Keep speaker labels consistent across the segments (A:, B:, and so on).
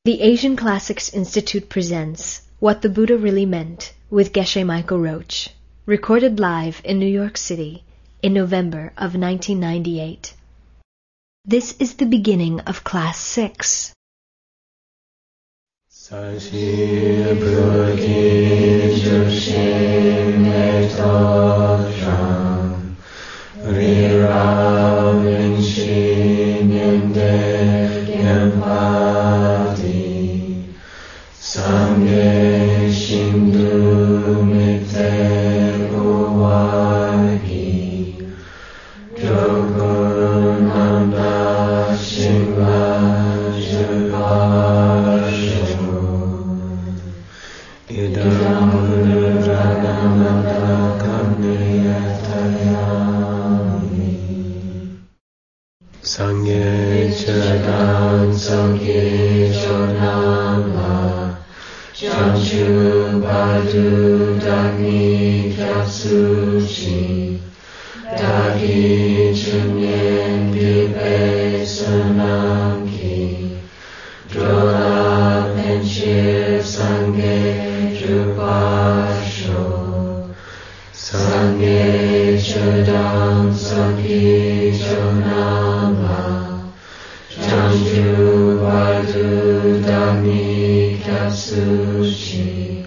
A: The Asian Classics Institute presents What the Buddha Really Meant with Geshe Michael Roach, recorded live in New York City in November of 1998. This is the beginning of Class 6.
B: Sangye Shindu Mite Gowagi Jogunanda Shingla Jivashu Idam Ragamata Kamniyatayami Sangye Chadam Sangye Chodama Chanchu Badu Dagni Kyatsuchi Dagi Chunyen Pipe Sunamki Drola Penchir Sangye Drupasho Sangye Chodam Sangye Chonama Chanchu Badu Dagni Kyatsuchi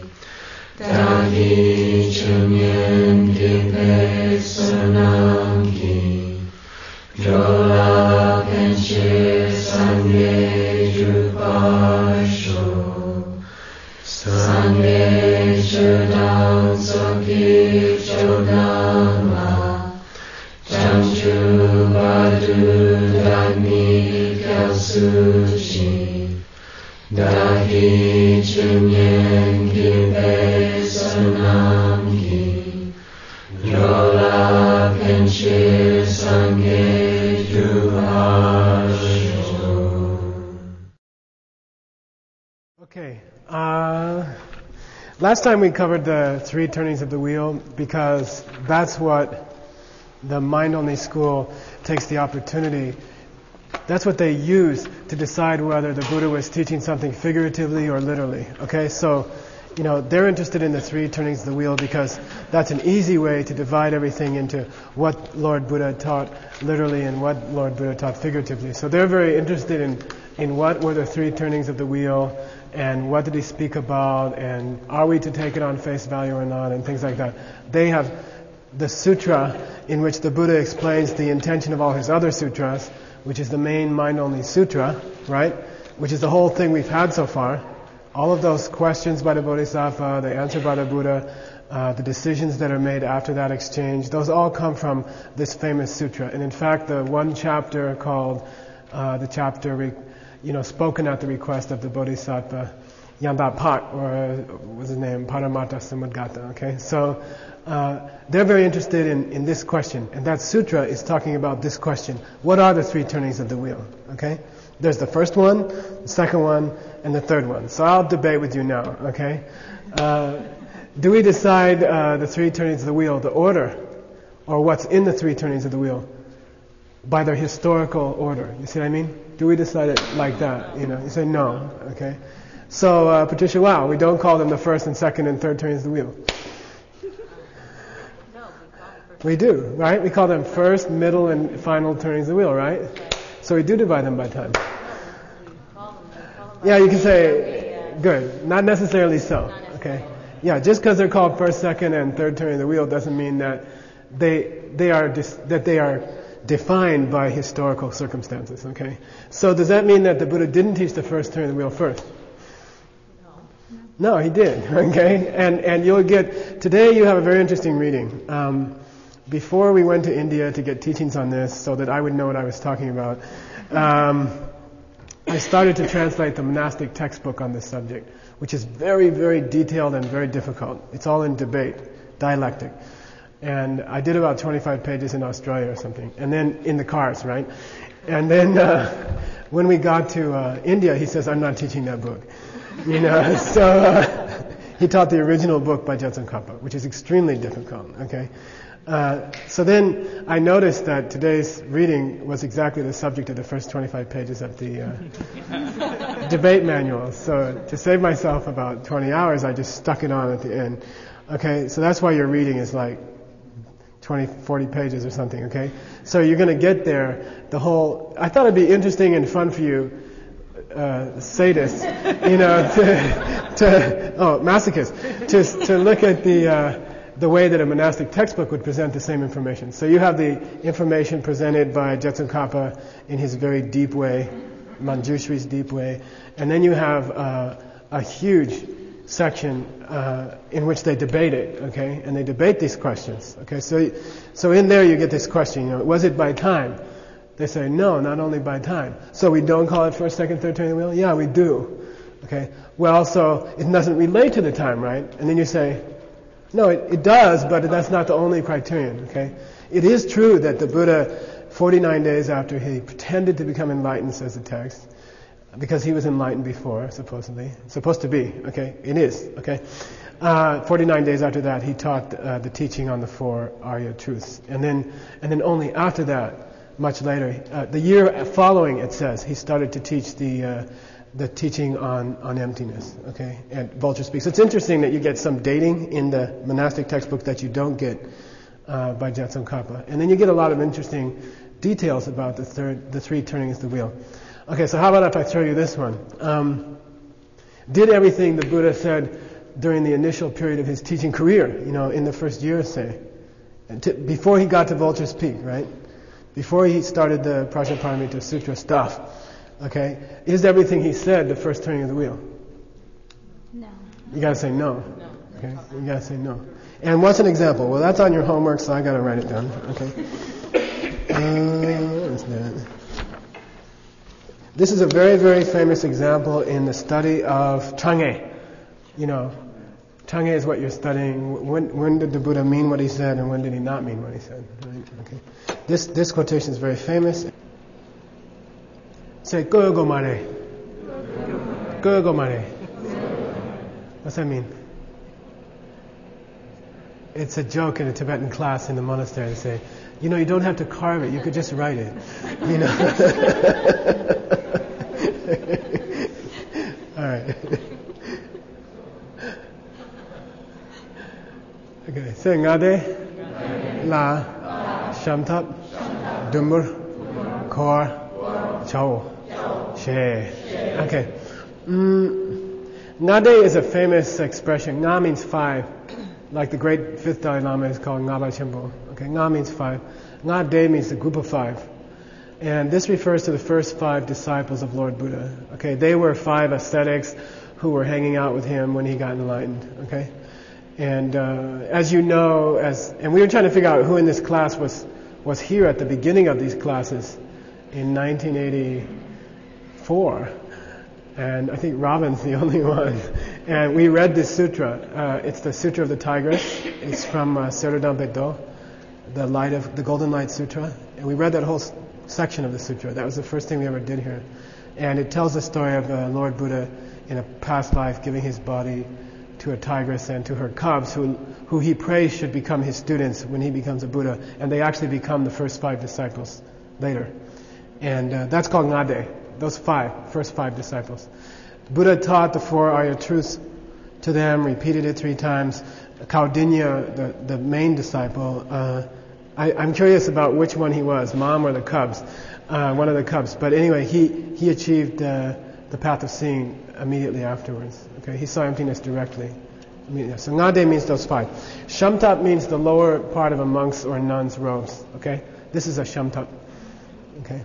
B: Dagi Chunyen Pipe Sunamki Drola Penchir Sangye Drupasho Sangye Chodam Sangye Chodama Chanchu Badu Dagni Kyatsuchi Dagi Chunyen Pipe Sunamki Drola Penchir Sangye Drupasho.
C: Okay, last time we covered the three turnings of the wheel because that's what the mind-only school takes the opportunity. That's what they use to decide whether the Buddha was teaching something figuratively or literally. Okay, so, they're interested in the three turnings of the wheel because that's an easy way to divide everything into what Lord Buddha taught literally and what Lord Buddha taught figuratively. So they're very interested in what were the three turnings of the wheel and what did he speak about and are we to take it on face value or not and things like that. They have the sutra in which the Buddha explains the intention of all his other sutras, which is the main mind-only sutra, right? Which is the whole thing we've had so far. All of those questions by the Bodhisattva, the answer by the Buddha, the decisions that are made after that exchange, those all come from this famous sutra. And in fact, the one chapter called, the chapter, spoken at the request of the Bodhisattva, Yandapat, or what's his name, Paramatta Samudgata, okay? So, they're very interested in this question, and that sutra is talking about this question. What are the three turnings of the wheel? Okay? There's the first one, the second one, and the third one. So I'll debate with you now, okay? Do we decide the three turnings of the wheel, the order, or what's in the three turnings of the wheel, by their historical order? You see what I mean? Do we decide it like that? You say no, okay? So, Patricia, wow, we don't call them the first and second and third turnings of the wheel. We do, right? We call them first, middle, and final turnings of the wheel, right? So we do divide them by time. Yeah, you can say, good. Not necessarily so, okay? Yeah, just because they're called first, second, and third turning of the wheel doesn't mean that they are defined by historical circumstances, okay? So does that mean that the Buddha didn't teach the first turning of the wheel first? No, he did, okay? And you'll get, today you have a very interesting reading. Before we went to India to get teachings on this so that I would know what I was talking about, I started to translate the monastic textbook on this subject, which is very, very detailed and very difficult. It's all in debate, dialectic. And I did about 25 pages in Australia or something, and then in the cars, right? And then when we got to India, he says, I'm not teaching that book. So he taught the original book by Jetsun Kappa, which is extremely difficult, okay? So then I noticed that today's reading was exactly the subject of the first 25 pages of the debate manual. So to save myself about 20 hours, I just stuck it on at the end. Okay, so that's why your reading is like 20, 40 pages or something, okay? So you're going to get there, I thought it'd be interesting and fun for you, sadists, masochists, to look at the way that a monastic textbook would present the same information. So you have the information presented by Jetsun Kappa in his very deep way, Manjushri's deep way, and then you have a huge section in which they debate it, okay? And they debate these questions, okay? So in there you get this question, was it by time? They say, no, not only by time. So we don't call it first, second, third turning of the wheel? Yeah, we do. Okay? Well, so it doesn't relate to the time, right? And then you say, no, it does, but that's not the only criterion, okay? It is true that the Buddha, 49 days after he pretended to become enlightened, says the text, because he was enlightened before, supposedly. Supposed to be, okay? It is, okay? 49 days after that, he taught the teaching on the four Arya truths. And then only after that, much later, the year following, it says, he started to teach the teaching on emptiness, okay, at Vulture Peak. So it's interesting that you get some dating in the monastic textbook that you don't get by Jetsun Kappa. And then you get a lot of interesting details about the three turnings of the wheel. Okay, so how about if I throw you this one? Did everything the Buddha said during the initial period of his teaching career, in the first year, say, before he got to Vulture's Peak, right? Before he started the Prajnaparamita Sutra stuff, okay, is everything he said the first turning of the wheel?
D: No.
C: You gotta say no. Okay, you gotta say no. And what's an example? Well, that's on your homework, so I gotta write it down. Okay. What's that? This is a very, very famous example in the study of Chang'e. Chang'e is what you're studying. When did the Buddha mean what he said, and when did he not mean what he said? Right? Okay. This quotation is very famous. Say, Gogo Mare. Gogo Mare. What's that mean? It's a joke in a Tibetan class in the monastery. They say, you don't have to carve it, you could just write it. Alright. Okay, say Ngade, La, Shamtap, Dumbur, Kor, Chao, She. Okay. Ngade is a famous expression. Nga means 5. Like the great fifth Dalai Lama is called Ngaba Chenpo. Okay, Nga means 5. Ngade means the group of 5. And this refers to the first 5 disciples of Lord Buddha. Okay, they were 5 ascetics who were hanging out with him when he got enlightened. Okay, and as you know, and we were trying to figure out who in this class was here at the beginning of these classes in 1984, and I think Robin's the only one. And we read this sutra. It's the Sutra of the Tigress. It's from Serodampe Do, the Golden Light Sutra, and we read that whole section of the sutra. That was the first thing we ever did here. And it tells the story of Lord Buddha in a past life giving his body to a tigress and to her cubs who he prays should become his students when he becomes a Buddha. And they actually become the first 5 disciples later. And that's called Ngade, those first 5 disciples. Buddha taught the 4 Arya truths to them, repeated it 3 times. Kaudinya, the main disciple, I'm curious about which one he was, mom or the cubs, one of the cubs. But anyway, he achieved the path of seeing immediately afterwards. Okay, he saw emptiness directly. So Ngade means those 5. Shamtap means the lower part of a monk's or nun's robes. Okay, this is a shamtap. Okay.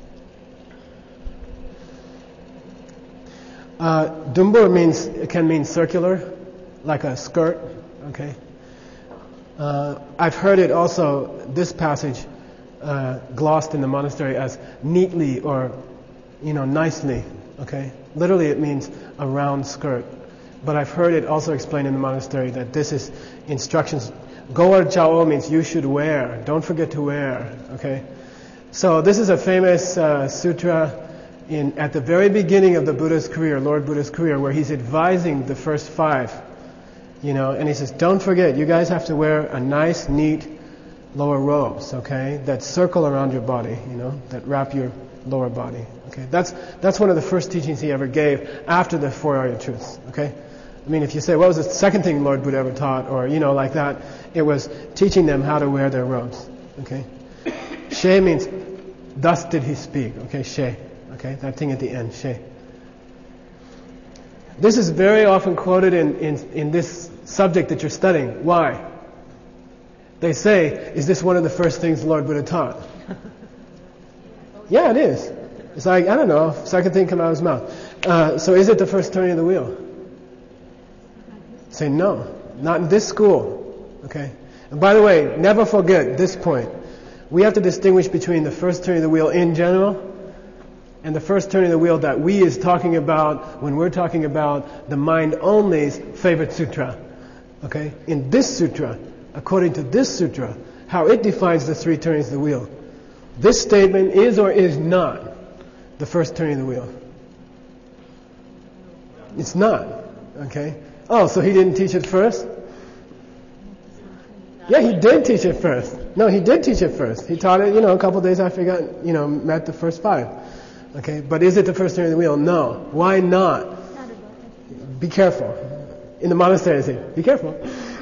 C: Dumbur can mean circular, like a skirt. Okay. I've heard it also, this passage, glossed in the monastery as neatly or, nicely. Okay. Literally, it means a round skirt. But I've heard it also explained in the monastery that this is instructions. Goar Chao means you should wear. Don't forget to wear. Okay. So this is a famous sutra at the very beginning of the Buddha's career, Lord Buddha's career, where he's advising the first 5. And he says, don't forget, you guys have to wear a nice, neat lower robes, okay, that circle around your body, that wrap your lower body. Okay, that's one of the first teachings he ever gave after the Four Arya Truths. Okay, I mean, if you say, what was the second thing Lord Buddha ever taught, or like that, it was teaching them how to wear their robes. Okay, she means thus did he speak. Okay, she. Okay, that thing at the end, she. This is very often quoted in this subject that you're studying. Why? They say, is this one of the first things the Lord Buddha taught? Yeah, it is. It's like, I don't know, second thing come out of his mouth. So is it the first turning of the wheel? Say no, not in this school. Okay? And by the way, never forget this point. We have to distinguish between the first turning of the wheel in general and the first turning of the wheel that we is talking about when we're talking about the mind only's favorite sutra. Okay? In this sutra, according to this sutra, how it defines the three turnings of the wheel. This statement is or is not the first turning of the wheel. It's not. Okay? Oh, so he didn't teach it first? Yeah, he did teach it first. No, he did teach it first. He taught it, a couple days after he got, met the first five. Okay? But is it the first turning of the wheel? No. Why not? Be careful. In the monastery, I say, be careful.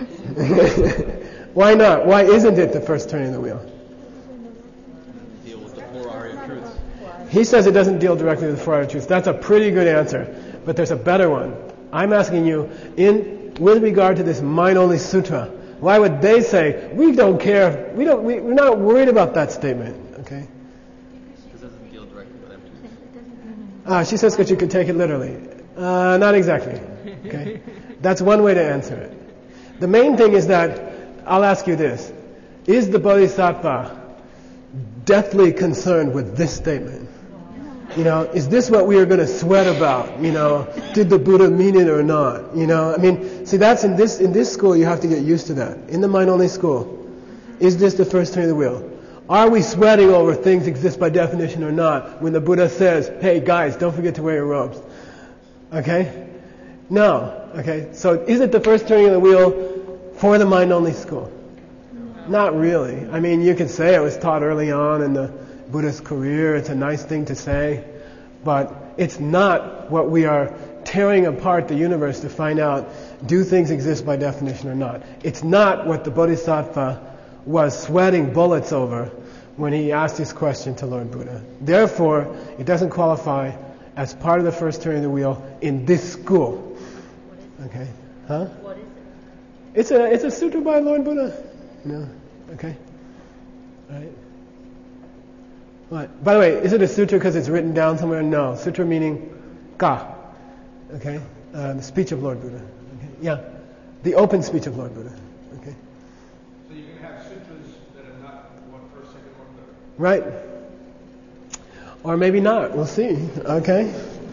C: Why not? Why isn't it the first turning of the wheel?
E: Deal with the Four Arya Truths.
C: He says it doesn't deal directly with the Four Arya Truths. That's a pretty good answer. But there's a better one. I'm asking you, with regard to this mind-only sutra, why would they say, we don't care, we're not worried about that statement? Okay?
E: Because it doesn't deal directly with emptiness.
C: She says that you could take it literally. Not exactly. Okay? That's one way to answer it. The main thing is that, I'll ask you this. Is the Bodhisattva deathly concerned with this statement? Is this what we are going to sweat about? Did the Buddha mean it or not? See, that's in this school you have to get used to that. In the mind-only school, is this the first turning of the wheel? Are we sweating over things exist by definition or not when the Buddha says, hey guys, don't forget to wear your robes? Okay? No. Okay? So is it the first turning of the wheel for the mind-only school? Not really. I mean, you could say it was taught early on in the Buddha's career. It's a nice thing to say. But it's not what we are tearing apart the universe to find out, do things exist by definition or not? It's not what the Bodhisattva was sweating bullets over when he asked his question to Lord Buddha. Therefore, it doesn't qualify as part of the first turning of the wheel in this school. Okay? Huh?
A: What is it?
C: It's a sutra by Lord Buddha. Okay? Alright? What? By the way, is it a sutra because it's written down somewhere? No. Sutra meaning ka. Okay? The speech of Lord Buddha. Okay? Yeah. The open speech of Lord Buddha. Okay?
F: So you're going to have sutras that are not first, second, or third.
C: Right. Or maybe not. We'll see. Okay?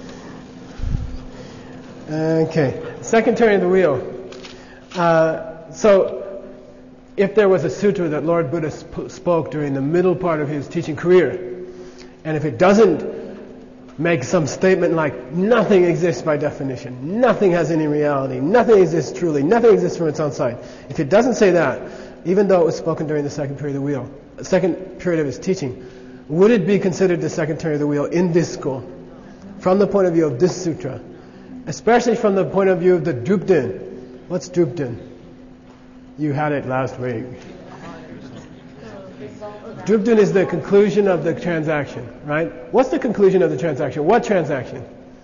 C: Okay. Second turning of the wheel. So, if there was a sutra that Lord Buddha spoke during the middle part of his teaching career, and if it doesn't make some statement like, nothing exists by definition, nothing has any reality, nothing exists truly, nothing exists from its own side. If it doesn't say that, even though it was spoken during the second period of the wheel, second period of his teaching, would it be considered the second turning of the wheel in this school? From the point of view of this sutra. Especially from the point of view of the Drupden. What's Drupden? You had it last week. Drupden is the conclusion of the transaction, right? What's the conclusion of the transaction? What transaction?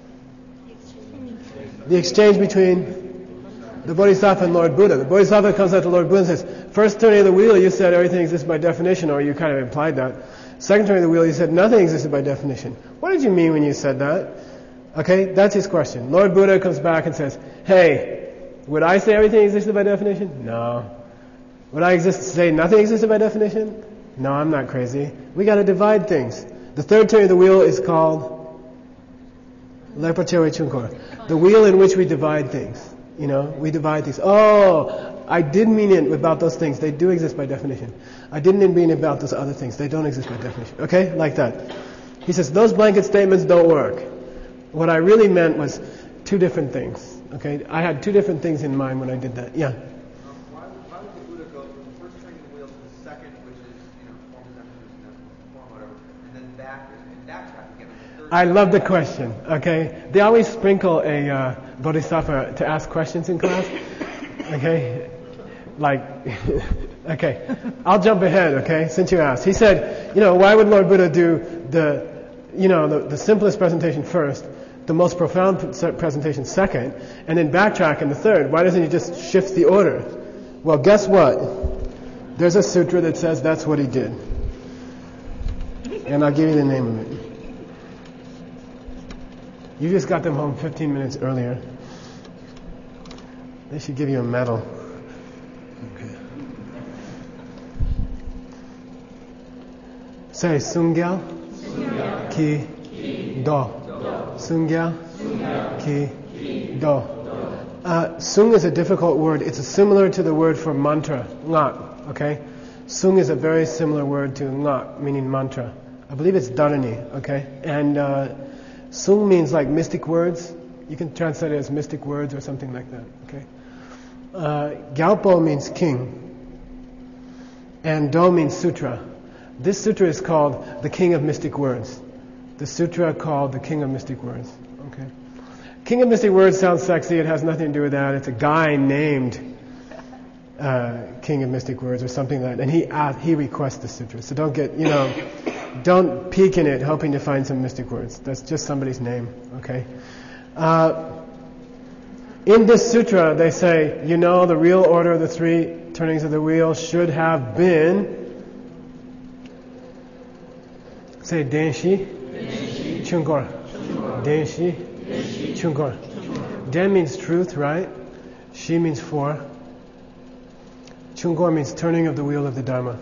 C: The exchange between the Bodhisattva and Lord Buddha. The Bodhisattva comes out to Lord Buddha and says, first turning of the wheel, you said everything exists by definition, or you kind of implied that. Second turning of the wheel, you said nothing existed by definition. What did you mean when you said that? Okay, that's his question. Lord Buddha comes back and says, hey, would I say everything existed by definition? No. Would I say nothing existed by definition? No, I'm not crazy. We got to divide things. The third turning of the wheel is called Lerpachewe Chunkor. The wheel in which we divide things. We divide things. Oh, I did mean it about those things. They do exist by definition. I didn't mean about those other things. They don't exist by definition. Okay? Like that. He says, those blanket statements don't work. What I really meant was two different things. Okay? I had two different things in mind when I did that. Yeah?
F: Why would the Buddha go from the first turning of the wheel to the second, which is, form, form, whatever, and then back, and that
C: I love the question, okay? They always sprinkle a bodhisattva to ask questions in class, okay? Like, okay, I'll jump ahead, okay, since you asked. He said, why would Lord Buddha do the simplest presentation first, the most profound presentation second, and then backtrack in the third? Why doesn't he just shift the order? Well, guess what? There's a sutra that says that's what he did. And I'll give you the name of it. You just got them home 15 minutes earlier. They should give you a medal. Okay. Say Sungyal Ki Do. Sungyal Ki Do. Sung is a difficult word. It's similar to the word for mantra, ngak. Okay? Sung is a very similar word to ngak, meaning mantra. I believe it's dharani. Okay? And Sung means like mystic words. You can translate it as mystic words or something like that. Okay? Gyalpo means king. And Do means sutra. This sutra is called the King of Mystic Words. The sutra called the King of Mystic Words. Okay? King of Mystic Words sounds sexy. It has nothing to do with that. It's a guy named King of Mystic Words or something like that. And he requests the sutra. So don't get, don't peek in it hoping to find some mystic words. That's just somebody's name. Okay? In this sutra, they say, the real order of the three turnings of the wheel should have been, say, Denshi, Chungor. Denshi, Chungor. Den means truth, right? Shi means four. Chungor means turning of the wheel of the Dharma.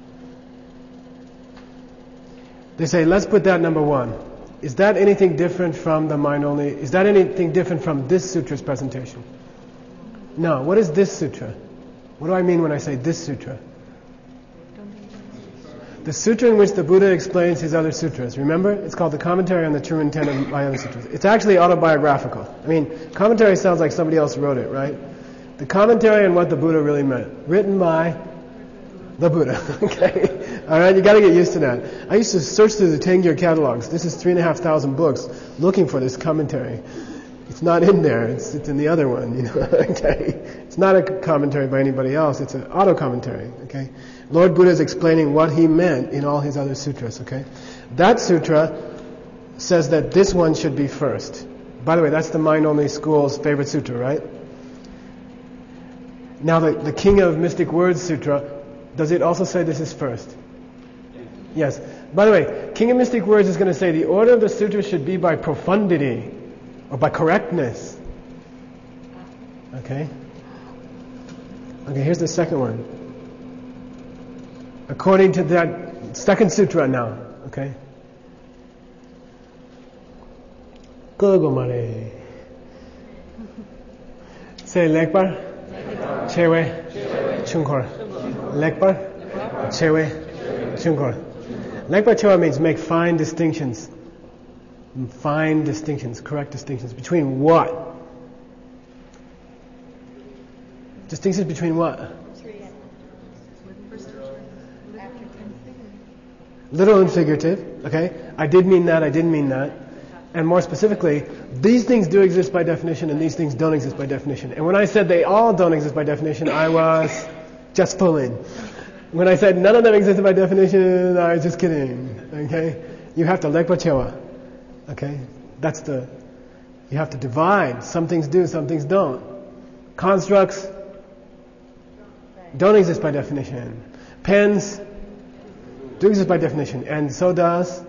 C: They say, let's put that number one. Is that anything different from the mind only? Is that anything different from this sutra's presentation? No. What is this sutra? What do I mean when I say this sutra? The sutra in which the Buddha explains his other sutras. Remember? It's called the Commentary on the True Intent of My Other Sutras. It's actually autobiographical. I mean, commentary sounds like somebody else wrote it, right? The commentary on what the Buddha really meant. Written by the Buddha. Okay? Alright, you gotta get used to that. I used to search through the Tengyur catalogs. This is 3,500 books looking for this commentary. It's not in there. It's in the other one, Okay? It's not a commentary by anybody else. It's an auto-commentary, okay? Lord Buddha is explaining what he meant in all his other sutras, okay? That sutra says that this one should be first. By the way, that's the Mind-Only School's favorite sutra, right? Now, the King of Mystic Words Sutra, does it also say this is first? Yes. By the way, King of Mystic Words is going to say the order of the sutra should be by profundity or by correctness. Okay? Okay, here's the second one. According to that second sutra now. Okay? Gogomare. Say Lekbar. Chewe. Chungkor. Lekbar. Chewe. Chungkor. Lekbar Chewa means make fine distinctions. Fine distinctions, correct distinctions. Between what? Distinctions between what? Literal and figurative, okay? I did mean that, I didn't mean that. And more specifically, these things do exist by definition and these things don't exist by definition. And when I said they all don't exist by definition, I was just fooling. When I said none of them existed by definition, I was just kidding, okay? You have to lekpa chewa, okay? You have to divide. Some things do, some things don't. Constructs don't exist by definition. Pens do exist by definition, and so does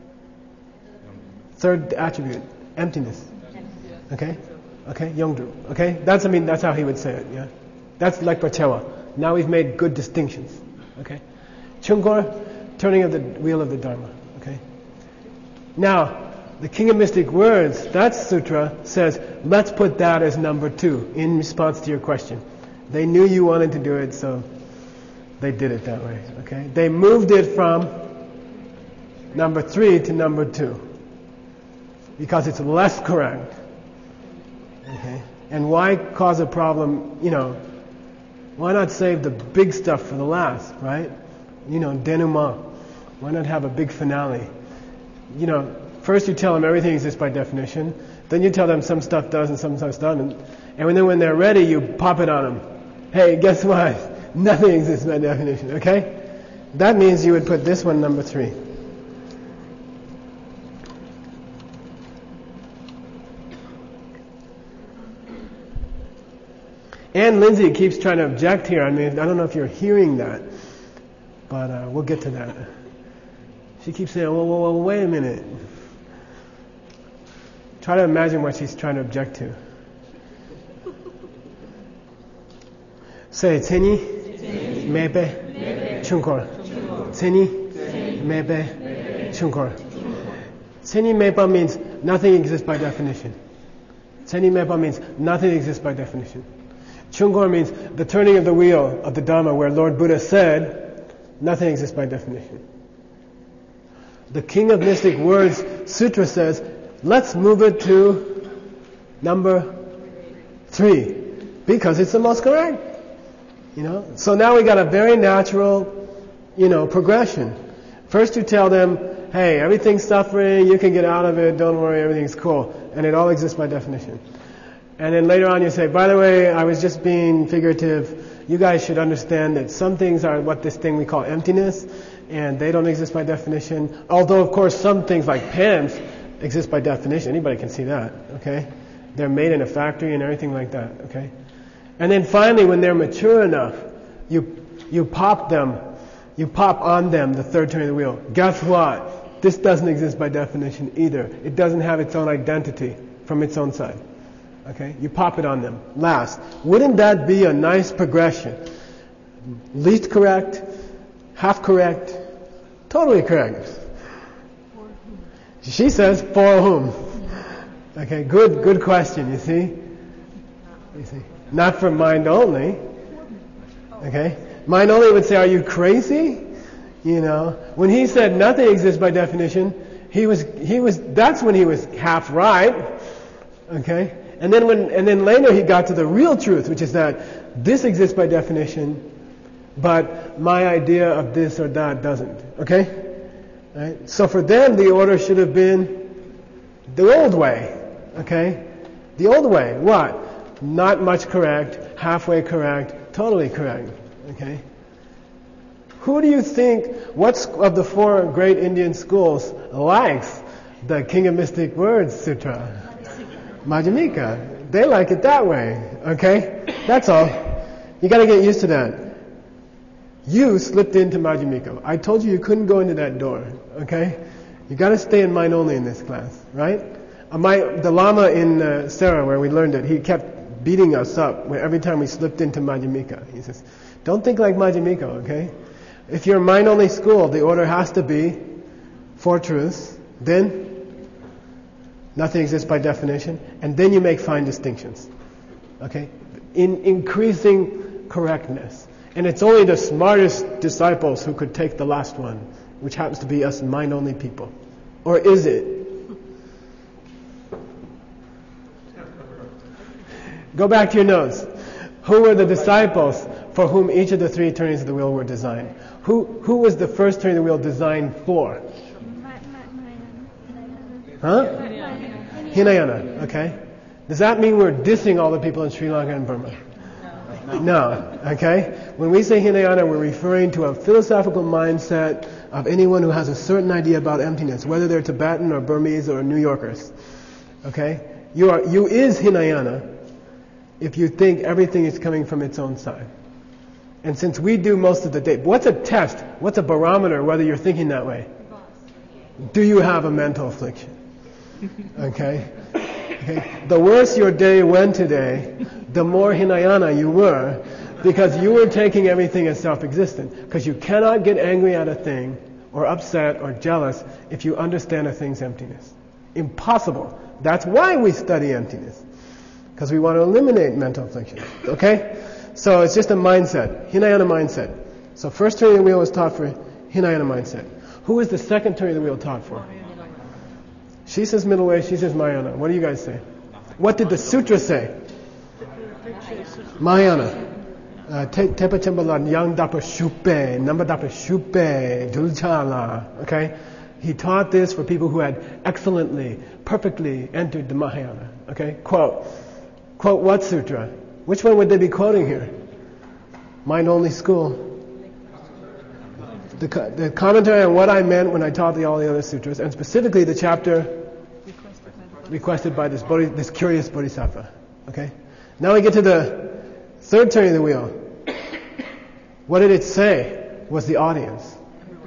C: third attribute, emptiness. Okay? Okay? Yongdru. Okay? That's how he would say it, yeah? That's lekpa chewa. Now we've made good distinctions. Okay? Chungor, turning of the wheel of the Dharma. Okay? Now, the King of Mystic Words, that sutra says, let's put that as number 2 in response to your question. They knew you wanted to do it, so they did it that way. Okay? They moved it from number 3 to number 2 because it's less correct. Okay? And why cause a problem, why not save the big stuff for the last, right? Denouement. Why not have a big finale? First you tell them everything exists by definition. Then you tell them some stuff does and some stuff doesn't. And then when they're ready, you pop it on them. Hey, guess what? Nothing exists by definition, okay? That means you would put this one number 3. Ann Lindsay keeps trying to object here. I mean, I don't know if you're hearing that, but we'll get to that. She keeps saying, whoa, wait a minute. Try to imagine what she's trying to object to. Say, Tseni, Mebe, Chunkor. Tseni, Mebe, Chunkor. Tseni Meba means nothing exists by definition. Tseni Meba means nothing exists by definition. Chungor means the turning of the wheel of the Dhamma, where Lord Buddha said, nothing exists by definition. The King of Mystic Words Sutra says, let's move it to number 3, because it's the most correct. So now we got a very natural, progression. First you tell them, hey, everything's suffering, you can get out of it, don't worry, everything's cool. And it all exists by definition. And then later on you say, by the way, I was just being figurative. You guys should understand that some things are what this thing we call emptiness, and they don't exist by definition. Although, of course, some things like pens exist by definition. Anybody can see that, okay? They're made in a factory and everything like that, okay? And then finally, when they're mature enough, you pop on them the third turn of the wheel. Guess what? This doesn't exist by definition either. It doesn't have its own identity from its own side. Okay? You pop it on them. Last. Wouldn't that be a nice progression? Least correct, half correct, totally correct. She says, for whom? Okay, good question, you see? Not for mind only. Okay? Mind only would say, are you crazy? When he said nothing exists by definition, that's when he was half right. Okay? And then later he got to the real truth, which is that this exists by definition, but my idea of this or that doesn't. Okay? Right? So for them, the order should have been the old way. Okay? The old way. What? Not much correct, halfway correct, totally correct. Okay? Who do you think, what of the 4 great Indian schools likes the King of Mystic Words Sutra? Madhyamika. They like it that way. Okay? That's all. You gotta get used to that. You slipped into Madhyamika. I told you couldn't go into that door. Okay? You gotta stay in mind only in this class. Right? The Lama in Sarah, where we learned it, he kept beating us up every time we slipped into Madhyamika. He says, don't think like Madhyamika, okay? If you're mind-only school, the order has to be 4 truths, then nothing exists by definition, and then you make fine distinctions. Okay? In increasing correctness. And it's only the smartest disciples who could take the last one, which happens to be us mind-only people. Or is it? Go back to your notes. Who were the disciples for whom each of the 3 turnings of the wheel were designed? Who was the first turning of the wheel designed for? Huh? Hinayana. Okay. Does that mean we're dissing all the people in Sri Lanka and Burma? No. Okay. When we say Hinayana, we're referring to a philosophical mindset of anyone who has a certain idea about emptiness, whether they're Tibetan or Burmese or New Yorkers. Okay. You is Hinayana if you think everything is coming from its own side. And since we do most of the day, what's a test? What's a barometer whether you're thinking that way? Do you have a mental affliction? Okay? The worse your day went today, the more Hinayana you were, because you were taking everything as self-existent. Because you cannot get angry at a thing, or upset, or jealous, if you understand a thing's emptiness. Impossible. That's why we study emptiness. Because we want to eliminate mental affliction. Okay? So it's just a mindset. Hinayana mindset. So first turning of the wheel was taught for Hinayana mindset. Who is the second turning of the wheel taught for? She says middle way, she says Mahayana. What do you guys say? What did the sutra say? Mahayana. Tepa chambala yang dapa shupe, number dapa shupe, dulchala. Okay? he taught this for people who had excellently, perfectly entered the Mahayana. Okay? Quote what sutra? Which one would they be quoting here? Mind Only School. The commentary on what I meant when I taught all the other sutras, and specifically the chapter requested by this curious bodhisattva. Okay? Now we get to the third turning of the wheel. What did it say was the audience?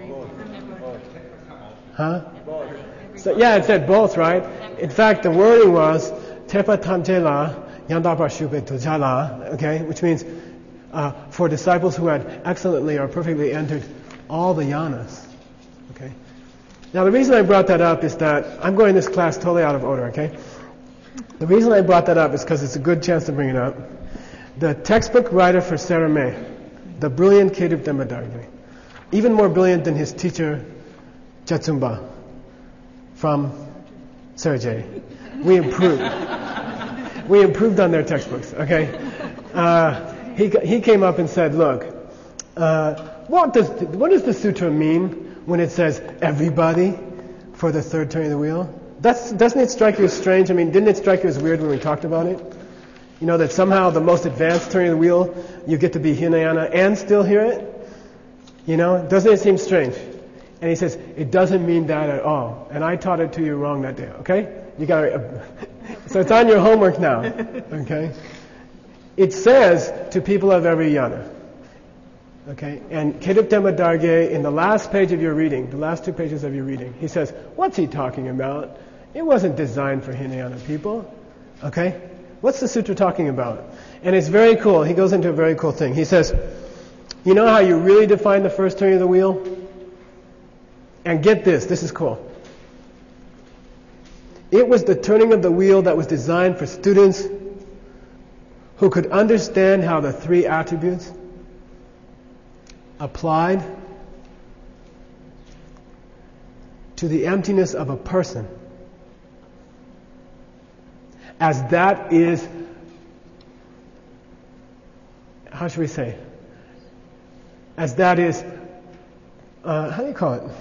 C: Huh? So, yeah, it said both, right? In fact, the wording was Tepa Tamtela Yandapa Shupe Tujala, okay? Which means for disciples who had excellently or perfectly entered all the yanas. Okay? Now the reason I brought that up is that I'm going this class totally out of order, okay? The reason I brought that up is because it's a good chance to bring it up. The textbook writer for Sarah May, the brilliant Kedub Dhammadharma, even more brilliant than his teacher Chatsumba from Sergey. We improved. We improved on their textbooks, okay? He came up and said, look, what does the sutra mean when it says everybody for the third turning of the wheel? Doesn't it strike you as strange? I mean, didn't it strike you as weird when we talked about it? You know, that somehow the most advanced turning of the wheel, you get to be Hinayana and still hear it? You know, doesn't it seem strange? And he says, it doesn't mean that at all. And I taught it to you wrong that day, okay? You gotta, so it's on your homework now, okay? It says to people of every yana. Okay, and Kedub Dhammadharma, in the last page of your reading, the last 2 pages of your reading, he says, what's he talking about? It wasn't designed for Hinayana people. Okay? What's the sutra talking about? And it's very cool. He goes into a very cool thing. He says, you know how you really define the first turning of the wheel? And get this is cool. It was the turning of the wheel that was designed for students who could understand how the 3 attributes applied to the emptiness of a person, as that is, how should we say, as that is, how do you call it?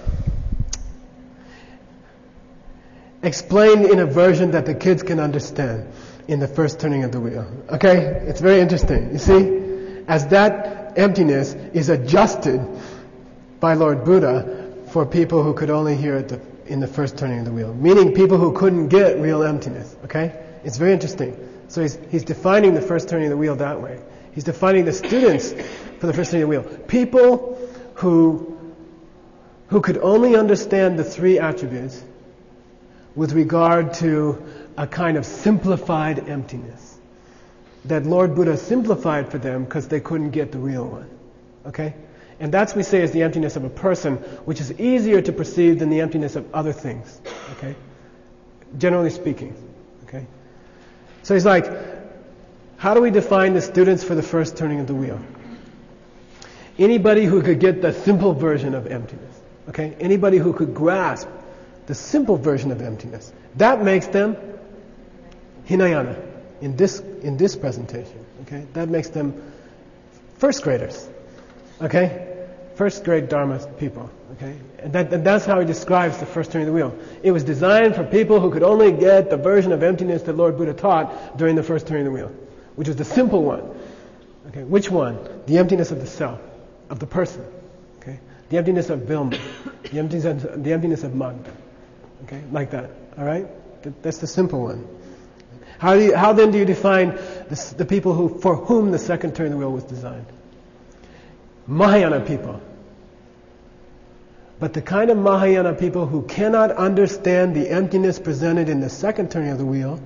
C: Explained in a version that the kids can understand in the first turning of the wheel. Okay? It's very interesting. You see? As that emptiness is adjusted by Lord Buddha for people who could only hear it in the first turning of the wheel. Meaning people who couldn't get real emptiness. Okay? It's very interesting. So he's defining the first turning of the wheel that way. He's defining the students for the first turning of the wheel. People who could only understand the 3 attributes with regard to a kind of simplified emptiness that Lord Buddha simplified for them because they couldn't get the real one. Okay? And that's, we say, is the emptiness of a person, which is easier to perceive than the emptiness of other things. Okay? Generally speaking. Okay? So he's like, how do we define the students for the first turning of the wheel? Anybody who could get the simple version of emptiness. Okay? Anybody who could grasp the simple version of emptiness. That makes them Hinayana in this presentation. Okay? That makes them first graders. Okay? First grade Dharma people. Okay? And that's how he describes the first turning of the wheel. It was designed for people who could only get the version of emptiness that Lord Buddha taught during the first turning of the wheel, which was the simple one. Okay? Which one? The emptiness of the self, of the person. Okay? The emptiness of Vilma. The emptiness of Magda. Okay? Like that. Alright? That's the simple one. How then do you define the people for whom the second turning of the wheel was designed? Mahayana people. But the kind of Mahayana people who cannot understand the emptiness presented in the second turning of the wheel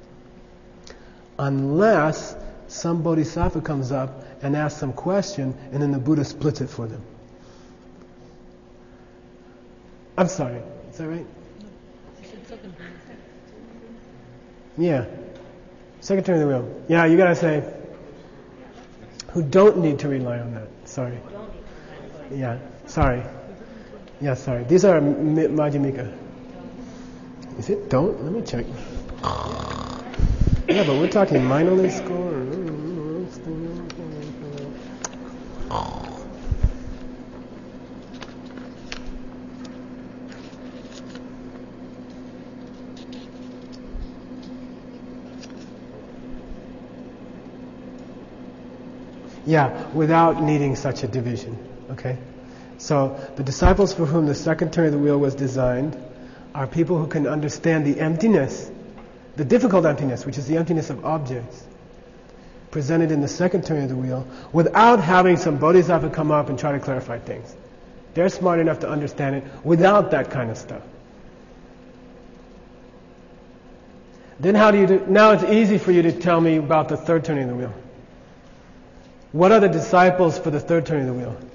C: unless some bodhisattva comes up and asks some question and then the Buddha splits it for them. I'm sorry. Is that right? Yeah. Second turning of the wheel. Yeah, you gotta say, who don't need to rely on that. Sorry. Yeah, sorry. Yeah, sorry. These are Majjhimika. Is it don't? Let me check. Yeah, but we're talking mindfulness school. Yeah, without needing such a division. Okay? So the disciples for whom the second turning of the wheel was designed are people who can understand the emptiness, the difficult emptiness, which is the emptiness of objects, presented in the second turning of the wheel, without having some bodhisattva come up and try to clarify things. They're smart enough to understand it without that kind of stuff. Then how do you do? Now it's easy for you to tell me about the third turning of the wheel. What are the disciples for the third turning of the wheel?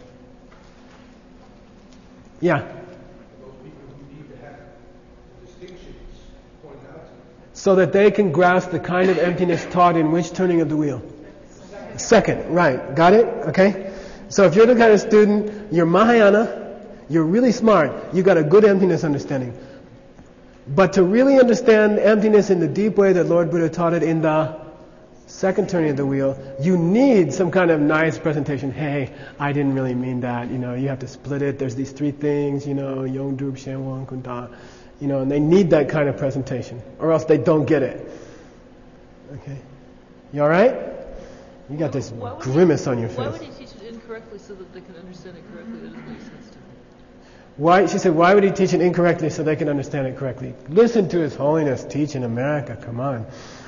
C: Yeah.
F: Those people who need to have distinctions pointed out to them.
C: So that they can grasp the kind of emptiness taught in which turning of the wheel? Second, right. Got it? Okay. So if you're the kind of student, you're Mahayana, you're really smart, you got a good emptiness understanding. But to really understand emptiness in the deep way that Lord Buddha taught it in the second turning of the wheel, you need some kind of nice presentation. Hey, I didn't really mean that. You have to split it. There's these three things, Yong, Drup, Shen, Wang, Kunta. And they need that kind of presentation, or else they don't get it. Okay? You alright? You got this grimace on your face.
E: Why would he teach it incorrectly so that they can understand it correctly? That doesn't make sense to me.
C: She said, why would he teach it incorrectly so they can understand it correctly? Listen to His Holiness teach in America, come on.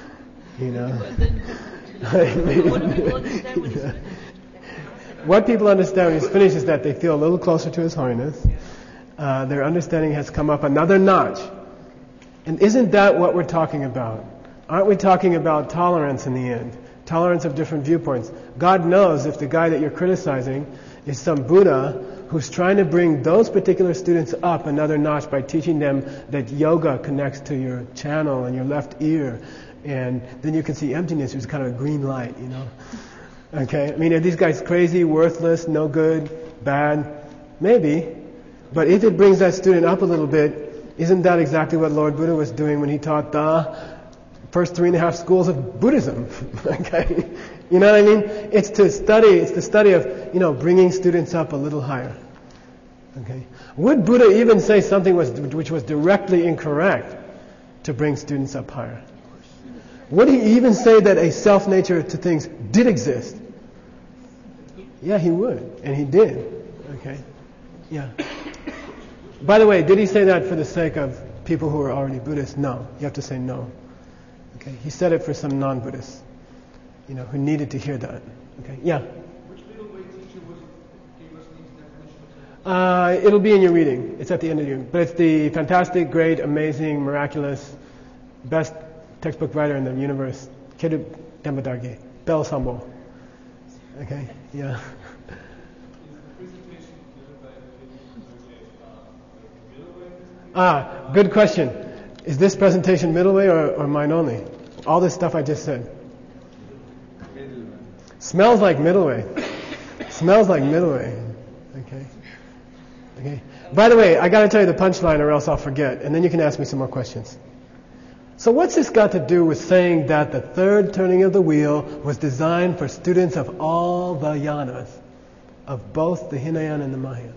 E: But then, what do people understand when he's finished?
C: What people understand when he's finished is that they feel a little closer to His Holiness. Their understanding has come up another notch. And isn't that what we're talking about? Aren't we talking about tolerance in the end? Tolerance of different viewpoints. God knows if the guy that you're criticizing is some Buddha who's trying to bring those particular students up another notch by teaching them that yoga connects to your channel and your left ear. And then you can see emptiness, which is kind of a green light, Okay? I mean, are these guys crazy, worthless, no good, bad? Maybe. But if it brings that student up a little bit, isn't that exactly what Lord Buddha was doing when he taught the first 3.5 schools of Buddhism? Okay? You know what I mean? It's the study of, bringing students up a little higher. Okay? Would Buddha even say something which was directly incorrect to bring students up higher? Would he even say that a self-nature to things did exist? Yeah, he would. And he did. Okay? Yeah. By the way, did he say that for the sake of people who are already Buddhists? No. You have to say no. Okay? He said it for some non-Buddhists, who needed to hear that. Okay? Yeah?
F: Which middle way teacher gave us these definitions?
C: It'll be in your reading. It's at the end of your reading. But it's the fantastic, great, amazing, miraculous, best textbook writer in the universe, Kedub Dhammadagge, Bel Sambo. Okay? Yeah. Good question. Is this presentation middle way or mind only? All this stuff I just said. Smells like middle way. Smells like middle way. Okay. By the way, I got to tell you the punchline or else I'll forget, and then you can ask me some more questions. So what's this got to do with saying that the third turning of the wheel was designed for students of all the yanas, of both the Hinayana and the Mahayana?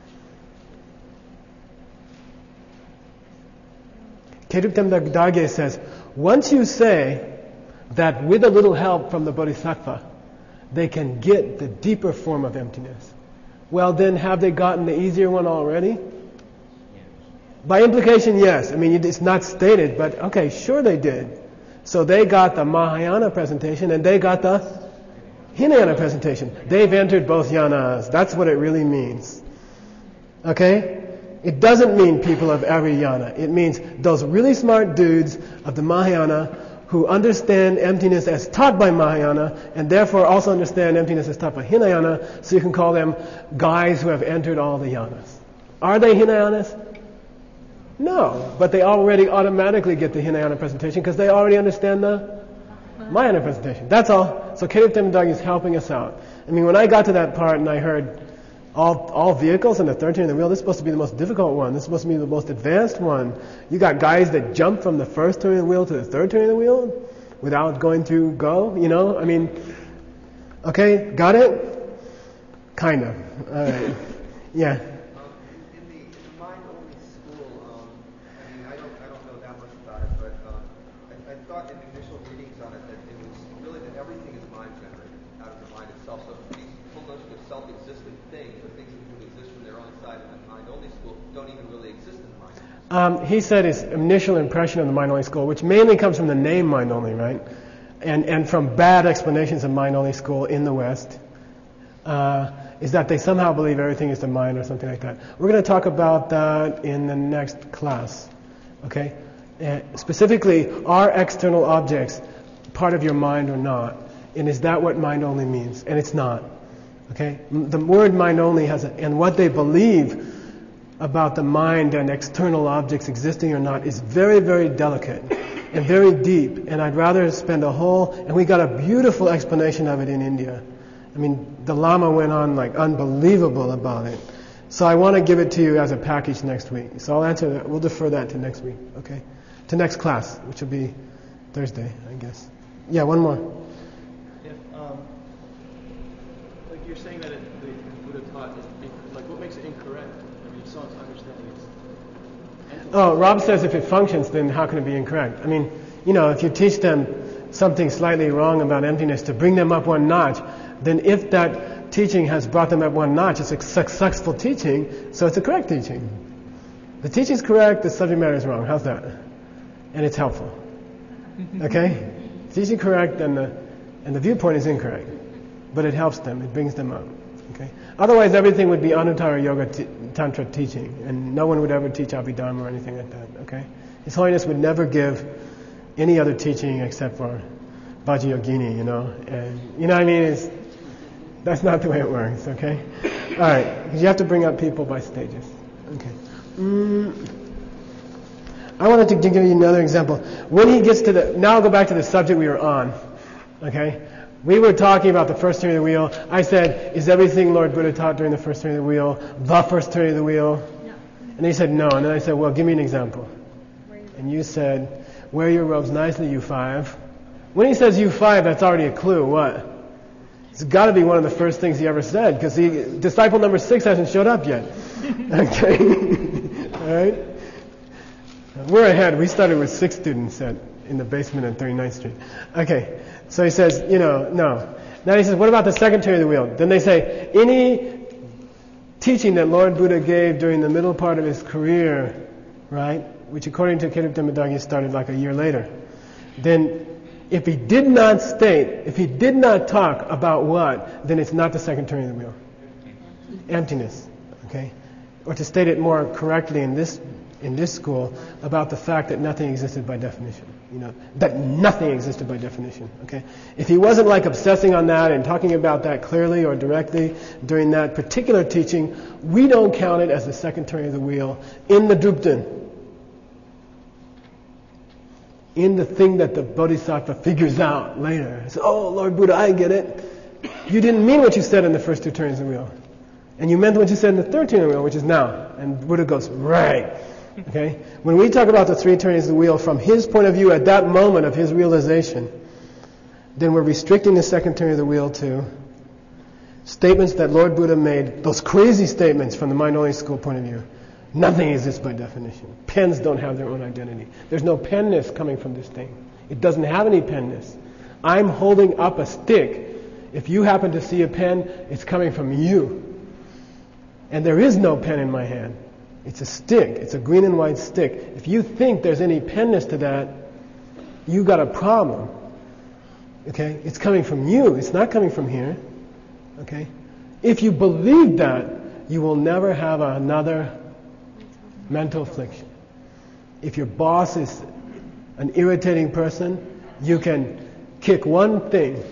C: Kedub Dhammadagge says, once you say that with a little help from the Bodhisattva, they can get the deeper form of emptiness, well then have they gotten the easier one already? By implication, yes. I mean, it's not stated, but okay, sure they did. So they got the Mahayana presentation and they got the Hinayana presentation. They've entered both yanas. That's what it really means. Okay? It doesn't mean people of every yana. It means those really smart dudes of the Mahayana who understand emptiness as taught by Mahayana and therefore also understand emptiness as taught by Hinayana, so you can call them guys who have entered all the yanas. Are they Hinayanas? No, but they already automatically get the Hinayana presentation because they already understand the Mahayana presentation. That's all. So Kedub Dhammadagge is helping us out. I mean, when I got to that part and I heard all vehicles and the third turning of the wheel, this is supposed to be the most difficult one. This is supposed to be the most advanced one. You got guys that jump from the first turning of the wheel to the third turning of the wheel without going through go, I mean, okay, got it? Kind of. All right. Yeah.
G: In the mind-only school, I mean, I don't know that much about it, but I thought in the initial readings on it that it was really that everything is mind-generated out of the mind itself. themselves. So these whole notion of self-existent things, or things that would exist from their own side in the mind-only school, don't even really exist in the mind.
C: He said his initial impression of the mind-only school, which mainly comes from the name mind-only, right? And from bad explanations of mind-only school in the West, is that they somehow believe everything is the mind or something like that. We're going to talk about that in the next class, okay? Specifically, are external objects part of your mind or not? And is that what mind-only means? And it's not, okay? The word mind-only has and what they believe about the mind and external objects existing or not is very, very delicate and very deep. And I'd rather spend and we got a beautiful explanation of it in India. I mean, the Lama went on like unbelievable about it. So I want to give it to you as a package next week. So I'll answer that. We'll defer that to next week, okay? To next class, which will be Thursday, I guess. Yeah, one more.
H: If, like you're saying that the Buddha taught, like what makes it incorrect? I mean, someone's understanding is...
C: Oh, Rob says if it functions, then how can it be incorrect? I mean, if you teach them something slightly wrong about emptiness to bring them up one notch, then if that teaching has brought them up one notch, it's a successful teaching, so it's a correct teaching. The teaching's correct, the subject matter is wrong. How's that? And it's helpful. Okay? Teaching correct and the viewpoint is incorrect. But it helps them, it brings them up. Okay? Otherwise everything would be Anuttara Yoga Tantra teaching, and no one would ever teach Abhidharma or anything like that. Okay? His Holiness would never give any other teaching except for Vajrayogini, and you know what I mean? That's not the way it works, okay? Alright, because you have to bring up people by stages. Okay. I wanted to give you another example. When he gets to now I'll go back to the subject we were on, okay? We were talking about the first turning of the wheel. I said, is everything Lord Buddha taught during the first turning of the wheel the first turning of the wheel? No. And he said, no. And then I said, well, give me an example. And you said, wear your robes nicely, you five. When he says you five, that's already a clue. What? It's got to be one of the first things he ever said, because disciple number 6 hasn't showed up yet. Okay? All right? We're ahead. We started with 6 students in the basement on 39th Street. Okay. So he says, no. Now he says, what about the second turning of the wheel? Then they say, any teaching that Lord Buddha gave during the middle part of his career, right, which according to Kirti Dhammadaggi started like a year later, then if he did not talk about what, then it's not the second turning of the wheel. Emptiness. Okay? Or to state it more correctly in this school, about the fact that nothing existed by definition. That nothing existed by definition. Okay? If he wasn't like obsessing on that and talking about that clearly or directly during that particular teaching, we don't count it as the second turning of the wheel in the Drupten. In the thing that the Bodhisattva figures out later. So, oh, Lord Buddha, I get it. You didn't mean what you said in the first 2 turnings of the wheel. And you meant what you said in the third turning of the wheel, which is now. And Buddha goes, right. Okay? When we talk about the 3 turnings of the wheel from his point of view at that moment of his realization, then we're restricting the second turning of the wheel to statements that Lord Buddha made, those crazy statements from the mind-only school point of view. Nothing exists by definition. Pens don't have their own identity. There's no penness coming from this thing. It doesn't have any penness. I'm holding up a stick. If you happen to see a pen, it's coming from you. And there is no pen in my hand. It's a stick. It's a green and white stick. If you think there's any penness to that, you got a problem. Okay? It's coming from you. It's not coming from here. Okay? If you believe that, you will never have another mental affliction. If your boss is an irritating person, you can kick one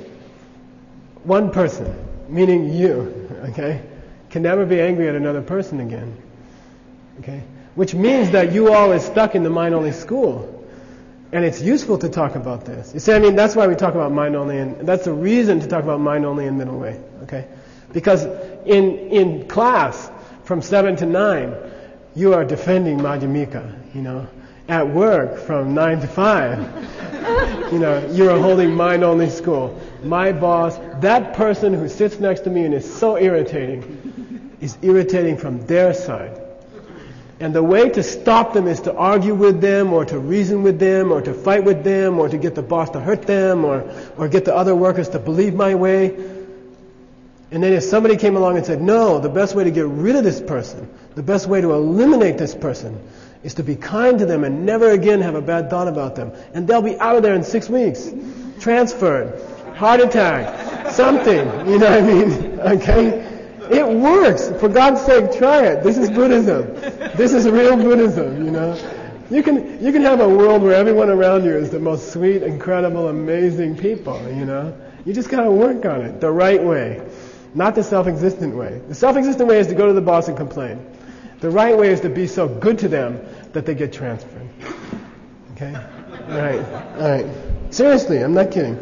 C: person, meaning you, okay? Can never be angry at another person again. Okay? Which means that you all is stuck in the mind-only school. And it's useful to talk about this. You see, that's why we talk about mind-only, and that's the reason to talk about mind-only and middle way. Okay? Because in class, from 7 to 9, you are defending Madhyamika, At work, from 9 to 5, you are holding mind-only school. My boss, that person who sits next to me and is so irritating, is irritating from their side. And the way to stop them is to argue with them, or to reason with them, or to fight with them, or to get the boss to hurt them, or get the other workers to believe my way. And then if somebody came along and said, no, the best way to get rid of this person, the best way to eliminate this person is to be kind to them and never again have a bad thought about them. And they'll be out of there in 6 weeks. Transferred. Heart attack. Something. You know what I mean? Okay? It works. For God's sake, try it. This is Buddhism. This is real Buddhism, you know. You can have a world where everyone around you is the most sweet, incredible, amazing people, you know. You just gotta work on it the right way. Not the self-existent way. The self-existent way is to go to the boss and complain. The right way is to be so good to them that they get transferred. Okay? Alright. Seriously, I'm not kidding.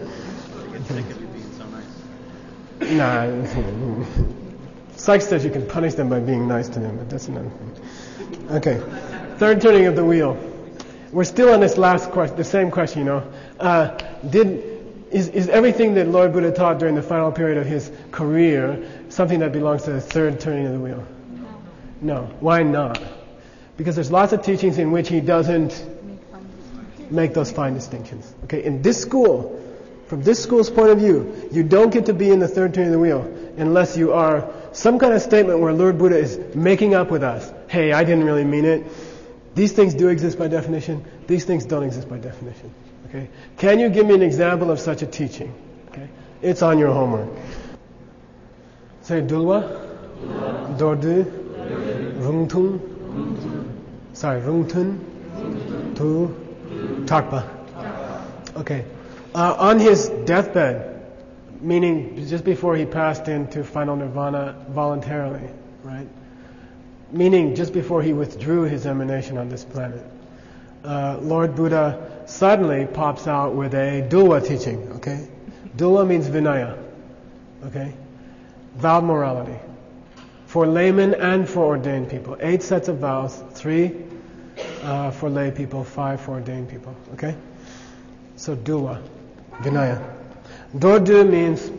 C: Nah. Psych says you can punish them by being nice to them, but that's another thing. Okay. Third turning of the wheel. We're still on this last question, the same question, you know. Is everything that Lord Buddha taught during the final period of his career something that belongs to the third turning of the wheel? No. Why not? Because there's lots of teachings in which he doesn't make those fine distinctions. Okay, in this school, from this school's point of view, you don't get to be in the third turning of the wheel unless you are some kind of statement where Lord Buddha is making up with us. Hey, I didn't really mean it. These things do exist by definition. These things don't exist by definition. Okay? Can you give me an example of such a teaching? Okay? It's on your homework. Say Dulwa, Dordu, Rungtun, Rungtun, Tu, Takpa. Okay. On his deathbed, meaning just before he passed into final nirvana voluntarily, right? Meaning just before he withdrew his emanation on this planet, Lord Buddha suddenly pops out with a Dulwa teaching, okay? Dulwa means Vinaya, okay? Vowed morality. For laymen and for ordained people. 8 sets of vows, 3 for lay people, 5 for ordained people, okay? So Dulwa, Vinaya. Dordu means,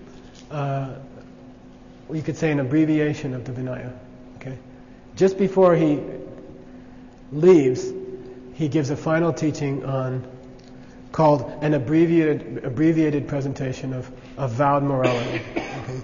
C: we could say an abbreviation of the Vinaya, okay? Just before he leaves, he gives a final teaching called an abbreviated presentation of vowed morality. Okay.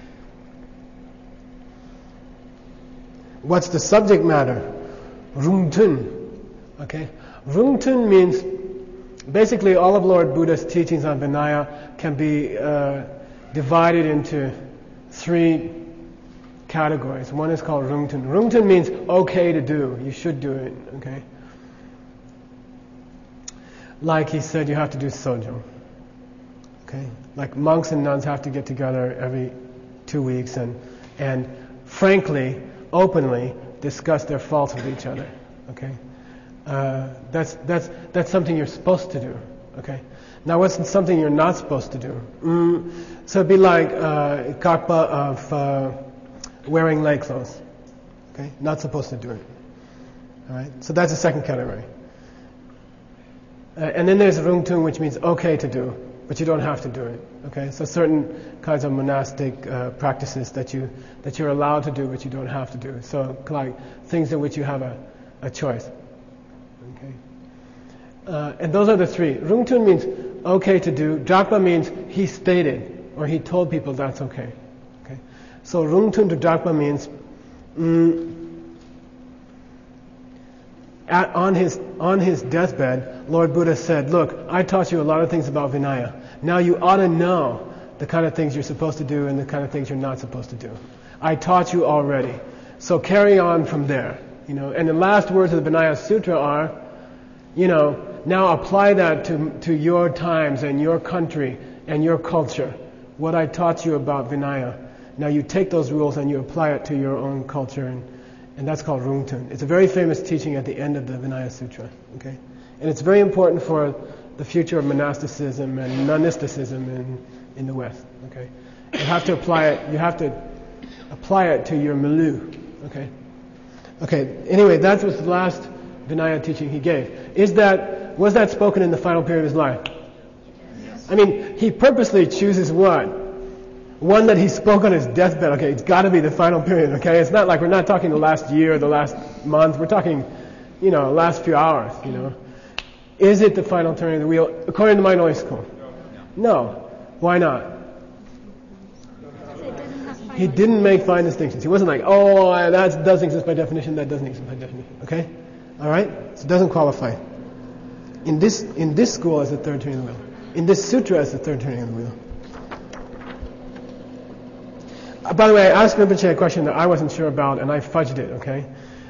C: What's the subject matter? Rungtun. Okay. Rungtun means basically all of Lord Buddha's teachings on Vinaya can be divided into 3 categories. One is called Rungtun. Rungtun means okay to do. You should do it. Okay. Like he said, you have to do sojo. Okay? Like monks and nuns have to get together every 2 weeks and frankly, openly discuss their faults with each other. Okay? That's something you're supposed to do. Okay? Now what's something you're not supposed to do? So it'd be like kakpa of wearing lay clothes. Okay? Not supposed to do it. Alright? So that's the second category. And then there's Rungtun, which means okay to do, but you don't have to do it. Okay, so certain kinds of monastic practices that you're allowed to do, but you don't have to do. So like things in which you have a choice. Okay, and those are the 3. Rungtun means okay to do. Jakpa means he stated or he told people that's okay. Okay, so Rungtun to Jakpa means. On his deathbed, Lord Buddha said, look, I taught you a lot of things about Vinaya. Now you ought to know the kind of things you're supposed to do and the kind of things you're not supposed to do. I taught you already. So carry on from there. You know, and the last words of the Vinaya Sutra are, you know, now apply that to your times and your country and your culture. What I taught you about Vinaya. Now you take those rules and you apply it to your own culture and that's called Rungtun. It's a very famous teaching at the end of the Vinaya Sutra. Okay, and it's very important for the future of monasticism and nonisticism in the West. Okay, you have to apply it. You have to apply it to your milieu. Okay. Okay. Anyway, that was the last Vinaya teaching he gave. Was that spoken in the final period of his life? Yes. I mean, he purposely chooses what? One that he spoke on his deathbed. Okay, it's got to be the final period. Okay, it's not like we're not talking the last year or the last month. We're talking, you know, last few hours. You know, is it the final turning of the wheel according to Mindfulness School? No. Why not?
D: It doesn't
C: He didn't make fine distinctions. He wasn't like, oh, that does exist by definition, that doesn't exist by definition. Okay? Alright? So it doesn't qualify. In this school as the third turning of the wheel. In this sutra as the third turning of the wheel. By the way, I asked Rinpoche a question that I wasn't sure about, and I fudged it, okay?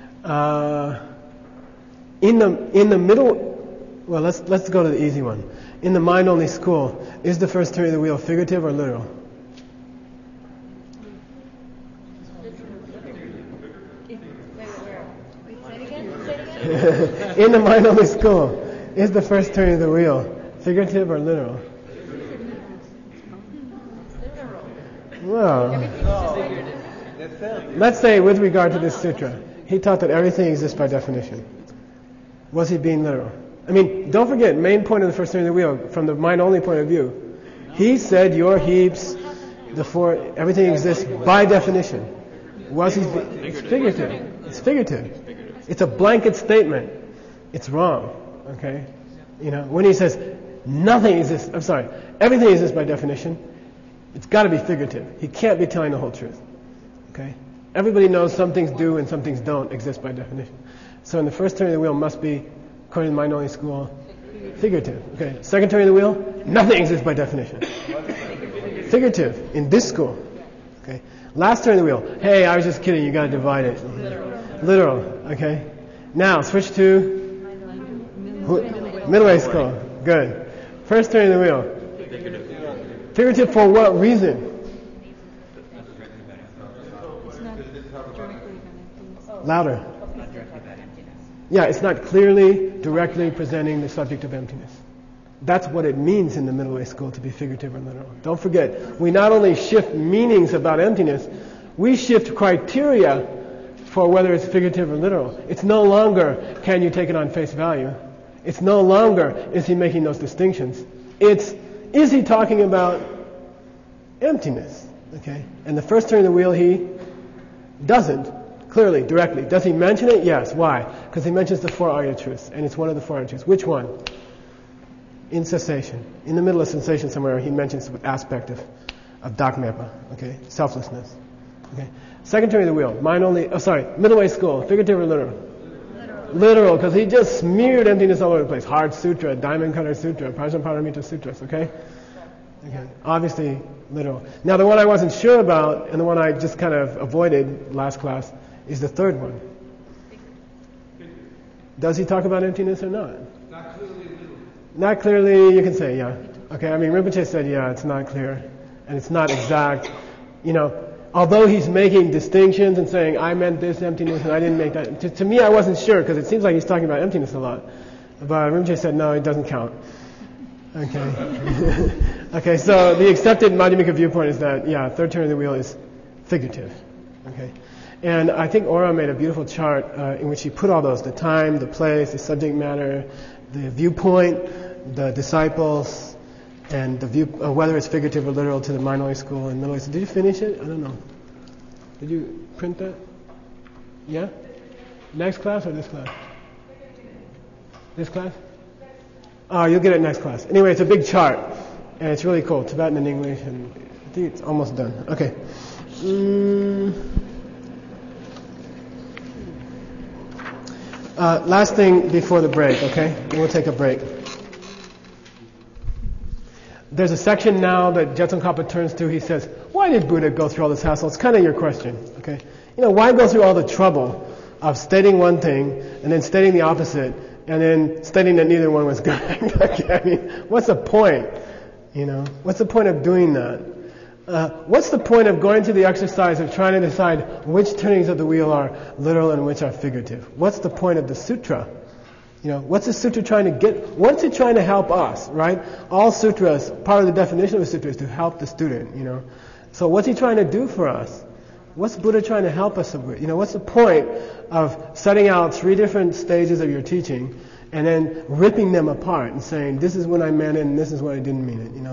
C: In the middle, well, let's go to the easy one. In the mind-only school, is the first turning of the wheel figurative or literal? In the mind-only school, is the first turning of the wheel figurative or literal? Well, let's say with regard to this sutra, he taught that everything exists by definition. Was he being literal? I mean, don't forget, main point of the first turning of the wheel, from the mind-only point of view, he said your heaps, everything exists by definition. Was he? It's figurative. It's figurative. It's a blanket statement. It's wrong. Okay? When he says nothing exists, everything exists by definition, it's got to be figurative. He can't be telling the whole truth. Okay? Everybody knows some things do and some things don't exist by definition. So in the first turning of the wheel must be, according to the mind-only school, figurative. Okay? Second turning of the wheel, nothing exists by definition. Figurative in this school. Okay? Last turn of the wheel, hey, I was just kidding, you got to divide it. Literal. Okay? Now switch to middle way school. Good. First turn of the wheel. Figurative for what reason? Louder. Yeah, it's not clearly, directly presenting the subject of emptiness. That's what it means in the middle way school to be figurative or literal. Don't forget, we not only shift meanings about emptiness, we shift criteria for whether it's figurative or literal. It's no longer, can you take it on face value? It's no longer, is he making those distinctions? It's, is he talking about emptiness? Okay? And the first turn of the wheel, he doesn't. Clearly, directly. Does he mention it? Yes. Why? Because he mentions the four Arya truths, and it's one of the four Arya truths. Which one? In cessation. In the middle of sensation somewhere, he mentions the aspect of Dakmepa, okay? Selflessness. Okay? Second turning of the wheel. Middle way school. Figurative or literal? Literal, because he just smeared emptiness all over the place. Heart Sutra, Diamond Cutter Sutra, Prajnaparamita Sutras, okay? Okay. Obviously, literal. Now, the one I wasn't sure about, and the one I just kind of avoided last class, is the third one. Does he talk about emptiness or not?
F: Not clearly.
C: Not clearly, you can say, yeah. Okay, I mean, Rinpoche said, yeah, it's not clear, and it's not exact. Although he's making distinctions and saying, I meant this emptiness and I didn't make that. To me, I wasn't sure, because it seems like he's talking about emptiness a lot. But Rinpoche said, no, it doesn't count. Okay. Okay, so the accepted Madhyamika viewpoint is that, yeah, third turn of the wheel is figurative. Okay. And I think Aura made a beautiful chart in which he put all those, the time, the place, the subject matter, the viewpoint, the disciples, and the view, whether it's figurative or literal to the mind-only school and middle way. So did you finish it? I don't know. Did you print that? Yeah? Next class or this class? This class? Oh, you'll get it next class. Anyway, it's a big chart, and it's really cool. Tibetan and English, and I think it's almost done. Okay. Last thing before the break, okay? We'll take a break. There's a section now that Jetsun turns to. He says, why did Buddha go through all this hassle? It's kind of your question, okay? Why go through all the trouble of stating one thing and then stating the opposite and then stating that neither one was good? Okay, I mean, what's the point? What's the point of doing that? What's the point of going through the exercise of trying to decide which turnings of the wheel are literal and which are figurative? What's the point of the sutra? What's the sutra trying to get? What's it trying to help us, right? All sutras, part of the definition of a sutra is to help the student, So what's he trying to do for us? What's Buddha trying to help us with? What's the point of setting out 3 different stages of your teaching and then ripping them apart and saying, this is when I meant it and this is when I didn't mean it,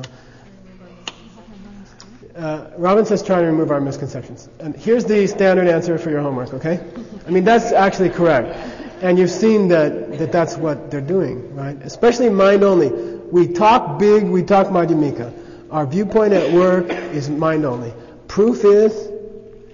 C: Robin says trying to remove our misconceptions. And here's the standard answer for your homework, okay? I mean, that's actually correct. And you've seen that's what they're doing, right? Especially mind only. We talk big, we talk Madhyamika. Our viewpoint at work is mind only. Proof is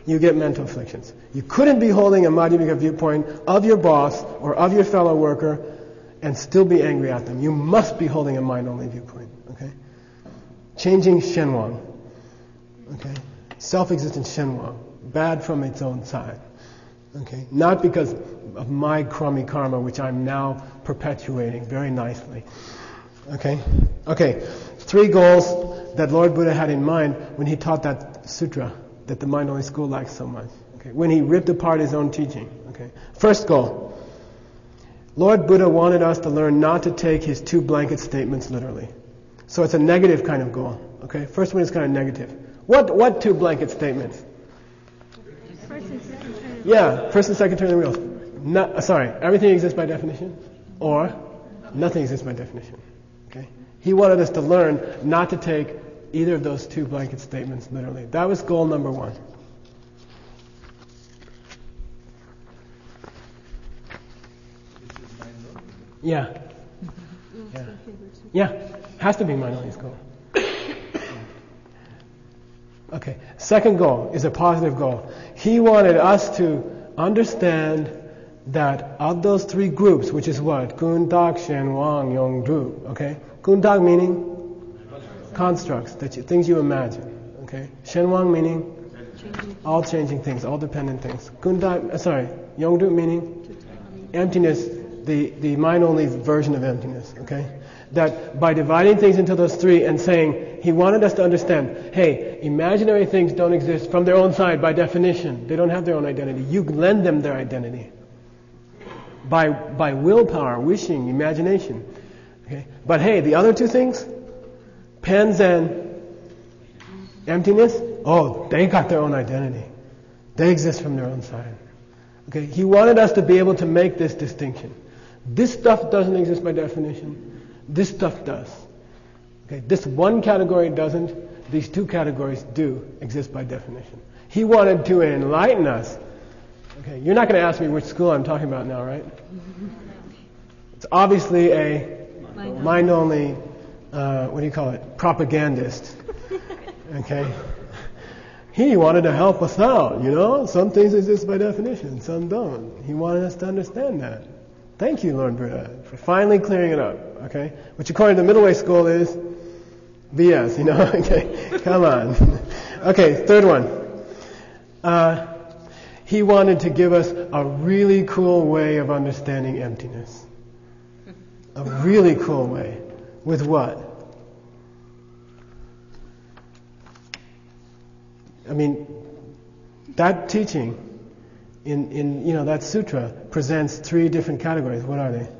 C: you get mental afflictions. You couldn't be holding a Madhyamika viewpoint of your boss or of your fellow worker and still be angry at them. You must be holding a mind-only viewpoint. Okay? Changing Shenwang. Okay? Self-existent Shenwang. Bad from its own side. Okay? Not because of my crummy karma, which I'm now perpetuating very nicely. Okay? Okay. 3 goals that Lord Buddha had in mind when he taught that sutra that the mind-only school lacks so much. Okay? When he ripped apart his own teaching. Okay? First goal. Lord Buddha wanted us to learn not to take his 2 blanket statements literally. So it's a negative kind of goal. Okay? First one is kind of negative. What 2 blanket statements?
D: First and second turn.
C: Yeah, first and second turn of the wheels. Everything exists by definition, or nothing exists by definition. Okay? He wanted us to learn not to take either of those 2 blanket statements literally. That was goal number 1. Yeah. Yeah. Has to be mind-only goal. Okay. Second goal is a positive goal. He wanted us to understand that of those 3 groups, which is what? Kuntak, Shenwang, Yongdru. Okay? Kuntak meaning constructs, things you imagine. Okay? Shenwang meaning all changing things, all dependent things. Yongdru meaning emptiness, the mind-only version of emptiness. Okay? That by dividing things into those 3 and saying, he wanted us to understand, hey, imaginary things don't exist from their own side by definition. They don't have their own identity. You lend them their identity. By willpower, wishing, imagination. Okay? But hey, the other 2 things, pens and emptiness, they got their own identity. They exist from their own side. Okay? He wanted us to be able to make this distinction. This stuff doesn't exist by definition. This stuff does. Okay? This one category doesn't. These 2 categories do exist by definition. He wanted to enlighten us. Okay, you're not going to ask me which school I'm talking about now, right? It's obviously a mind-only, propagandist. Okay? He wanted to help us out, Some things exist by definition, some don't. He wanted us to understand that. Thank you, Lord Buddha, for finally clearing it up, okay? Which according to the Middle Way School is BS, Okay, come on. Okay, third one. He wanted to give us a really cool way of understanding emptiness. A really cool way. With what? I mean, that teaching in that sutra presents 3 different categories. What are they?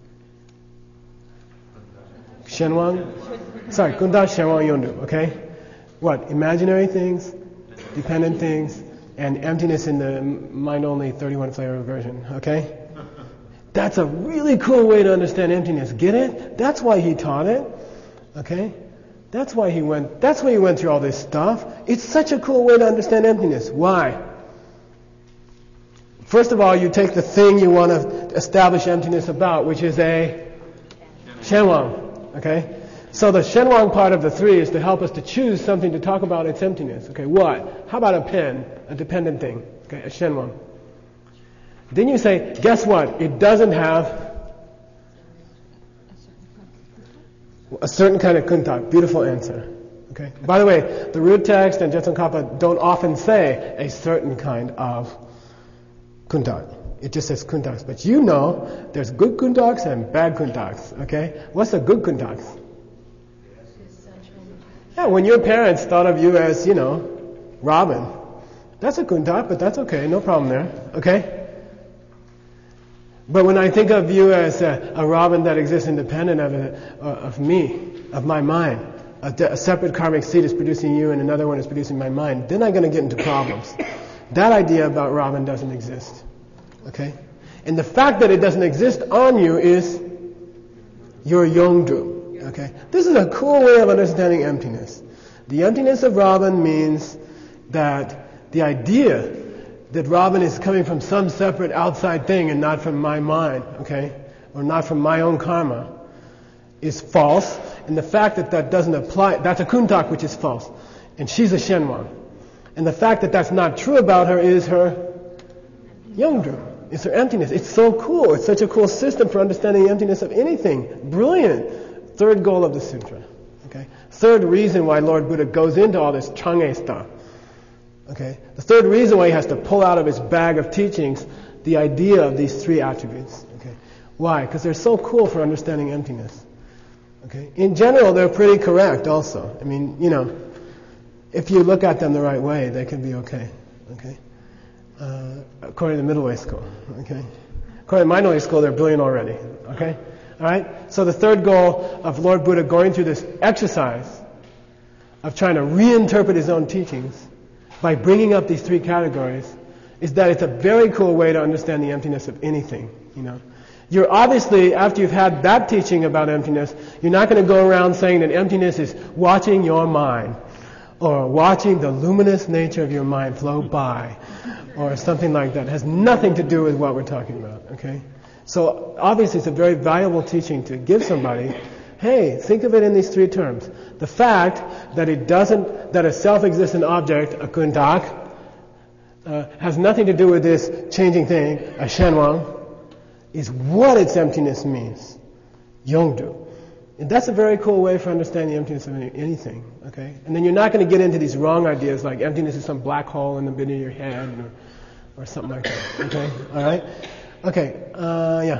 C: Shenwang? Kunta, Shenwang, Yondu. Okay? What? Imaginary things, dependent things, and emptiness in the mind-only 31 flavor version. Okay? That's a really cool way to understand emptiness. Get it? That's why he taught it. Okay? That's why he went through all this stuff. It's such a cool way to understand emptiness. Why? First of all, you take the thing you want to establish emptiness about, which is a Shenwang. Okay? So the Shenwang part of the 3 is to help us to choose something to talk about its emptiness. Okay, what? How about a pen? A dependent thing. Okay, a Shenwang. Then you say, guess what? It doesn't have a certain kind of kuntak. Beautiful answer. Okay. By the way, the root text and Jetsun Kappa don't often say a certain kind of kuntak. It just says kuntaks. But there's good kuntaks and bad kuntaks. Okay? What's a good kuntaks? Yeah, when your parents thought of you as, Robin. That's a kuntak, but that's okay. No problem there. Okay? But when I think of you as a Robin that exists independent of me, of my mind, a separate karmic seed is producing you and another one is producing my mind, then I'm going to get into problems. That idea about Robin doesn't exist. Okay? And the fact that it doesn't exist on you is your Yongdru. Okay? This is a cool way of understanding emptiness. The emptiness of Robin means that the idea that Robin is coming from some separate outside thing and not from my mind, okay, or not from my own karma, is false. And the fact that doesn't apply, that's a kuntak which is false. And she's a Shenwang. And the fact that that's not true about her is her Yongdru. It's her emptiness. It's so cool. It's such a cool system for understanding the emptiness of anything. Brilliant. Third goal of the sutra. Okay. Third reason why Lord Buddha goes into all this Chang'e stuff. Okay. The third reason why he has to pull out of his bag of teachings the idea of these three attributes. Okay. Why? Because they're so cool for understanding emptiness. Okay. In general, they're pretty correct also. I mean, if you look at them the right way, they can be okay. Okay. According to the middle way school. Okay. According to minority school, they're brilliant already. Okay. All right. So the third goal of Lord Buddha going through this exercise of trying to reinterpret his own teachings by bringing up these three categories is that it's a very cool way to understand the emptiness of anything. You're obviously, after you've had that teaching about emptiness, you're not going to go around saying that emptiness is watching your mind, or watching the luminous nature of your mind flow by, or something like that. It has nothing to do with what we're talking about, okay? So obviously it's a very valuable teaching to give somebody. Hey, think of it in these three terms. The fact that that a self-existent object, a kuntak, has nothing to do with this changing thing, a shenwang, is what its emptiness means. Yongdu. And that's a very cool way for understanding the emptiness of anything, okay? And then you're not going to get into these wrong ideas like emptiness is some black hole in the middle of your head or something like that, okay? All right? Okay, yeah.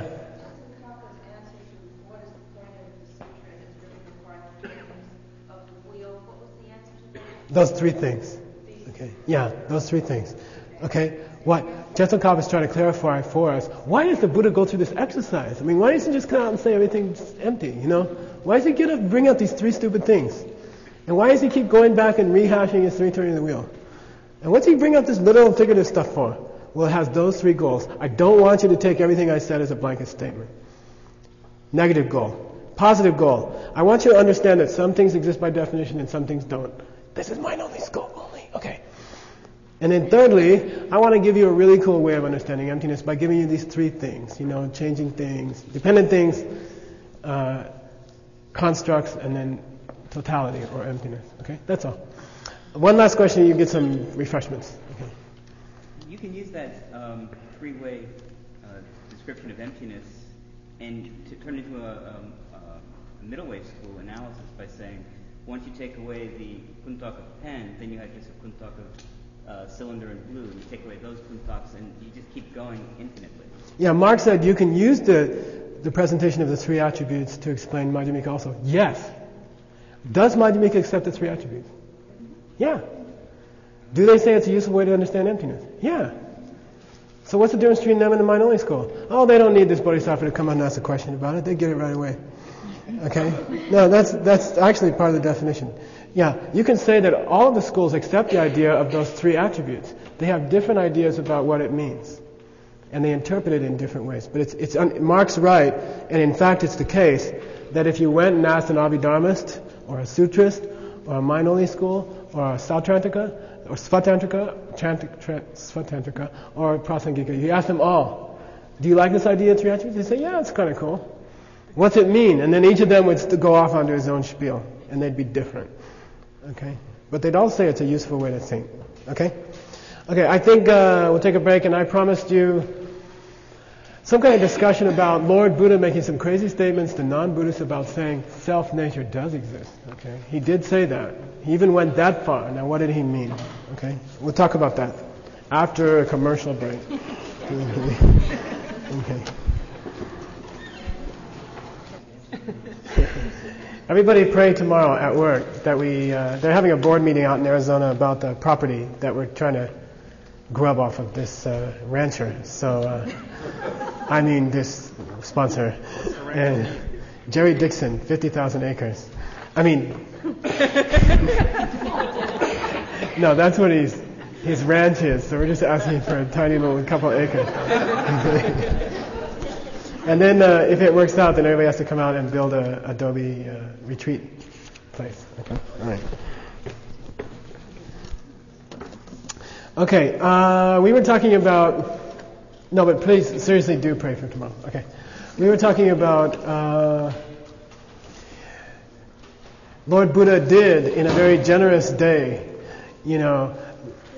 C: Those three things. Okay. Yeah, those three things. Okay. What Jetsun-Kapa is trying to clarify for us, why does the Buddha go through this exercise? I mean, why doesn't he just come out and say everything's empty, Why does he bring up these three stupid things? And why does he keep going back and rehashing his three turning of the wheel? And what's he bring up this little figurative stuff for? Well, it has those three goals. I don't want you to take everything I said as a blanket statement. Negative goal. Positive goal. I want you to understand that some things exist by definition and some things don't. This is mind only scope only. Okay. And then thirdly, I want to give you a really cool way of understanding emptiness by giving you these three things, changing things, dependent things, constructs, and then totality or emptiness. Okay, that's all. One last question, you get some refreshments. Okay.
I: You can use that three-way description of emptiness and to turn it into a middle way school analysis by saying, once you take away the kuntak of pen, then you have just a kuntak of cylinder and blue. You take away those kuntaks and you just keep going infinitely. Yeah, Mark said you can use the presentation of the three attributes to explain Madhyamika also. Yes. Does Madhyamika accept the three attributes? Yeah. Do they say it's a useful way to understand emptiness? Yeah. So what's the difference between them and the mind-only school? Oh, they don't need this bodhisattva to come out and ask a question about it. They get it right away. Okay? No, that's actually part of the definition. Yeah, you can say that all of the schools accept the idea of those three attributes. They have different ideas about what it means. And they interpret it in different ways. But Mark's right, and in fact it's the case, that if you went and asked an Abhidharmist, or a Sutrist, or a mind-only school, or a Sautrantika, or Svatantrika, Svatantrika, or Prasangika, you ask them all, do you like this idea of three attributes? They say, yeah, it's kind of cool. What's it mean? And then each of them would go off onto his own spiel, and they'd be different. Okay? But they'd all say it's a useful way to think. Okay? Okay, I think we'll take a break, and I promised you some kind of discussion about Lord Buddha making some crazy statements to non-Buddhists about saying self-nature does exist. Okay? He did say that. He even went that far. Now, what did he mean? Okay? We'll talk about that after a commercial break. Okay. Everybody pray tomorrow at work that they're having a board meeting out in Arizona about the property that we're trying to grub off of this rancher. So, this sponsor. And Jerry Dixon, 50,000 acres. No, that's what his ranch is. So we're just asking for a tiny little couple acres. And then if it works out, then everybody has to come out and build a adobe retreat place. Okay. All right. Okay. We were talking about. No, but please seriously do pray for tomorrow. Okay. We were talking about Lord Buddha did in a very generous day,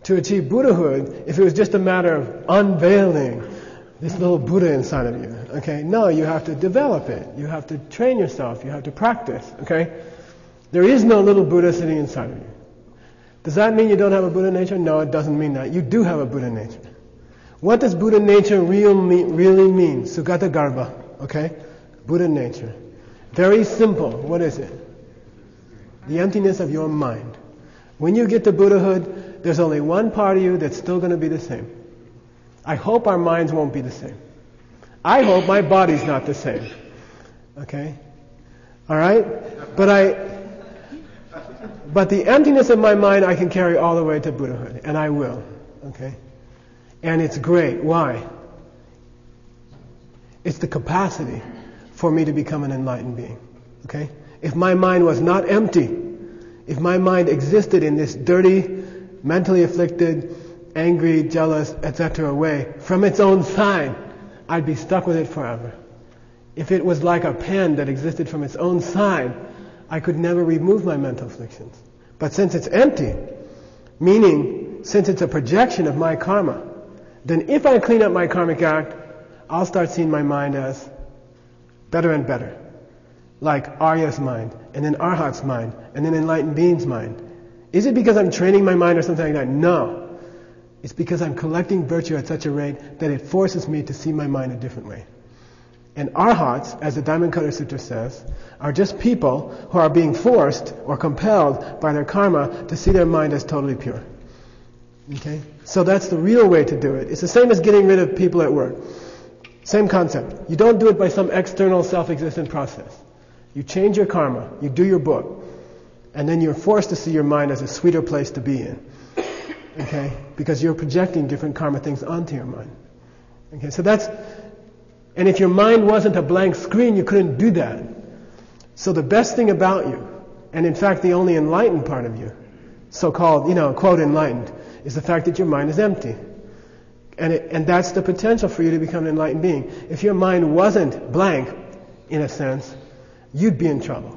C: To achieve Buddhahood, if it was just a matter of unveiling this little Buddha inside of you, okay? No, you have to develop it. You have to train yourself. You have to practice, okay? There is no little Buddha sitting inside of you. Does that mean you don't have a Buddha nature? No, it doesn't mean that. You do have a Buddha nature. What does Buddha nature really mean? Sugata Garbha, okay? Buddha nature. Very simple. What is it? The emptiness of your mind. When you get to Buddhahood, there's only one part of you that's still going to be the same. I hope our minds won't be the same. I hope my body's not the same. Okay? Alright? But the emptiness of my mind I can carry all the way to Buddhahood. And I will. Okay? And it's great. Why? It's the capacity for me to become an enlightened being. Okay? If my mind was not empty, if my mind existed in this dirty, mentally afflicted, angry, jealous, etc. way, from its own side, I'd be stuck with it forever. If it was like a pen that existed from its own side, I could never remove my mental afflictions. But since it's empty, meaning since it's a projection of my karma, then if I clean up my karmic act, I'll start seeing my mind as better and better. Like Arya's mind, and then Arhat's mind, and then enlightened being's mind. Is it because I'm training my mind or something like that? No. It's because I'm collecting virtue at such a rate that it forces me to see my mind a different way. And Arhats, as the Diamond Cutter Sutra says, are just people who are being forced or compelled by their karma to see their mind as totally pure. Okay? So that's the real way to do it. It's the same as getting rid of people at work. Same concept. You don't do it by some external self-existent process. You change your karma, you do your book, and then you're forced to see your mind as a sweeter place to be in. Okay? Because you're projecting different karma things onto your mind. Okay, so that's... And if your mind wasn't a blank screen, you couldn't do that. So the best thing about you, and in fact the only enlightened part of you, so-called, quote enlightened, is the fact that your mind is empty. And that's the potential for you to become an enlightened being. If your mind wasn't blank, in a sense, you'd be in trouble.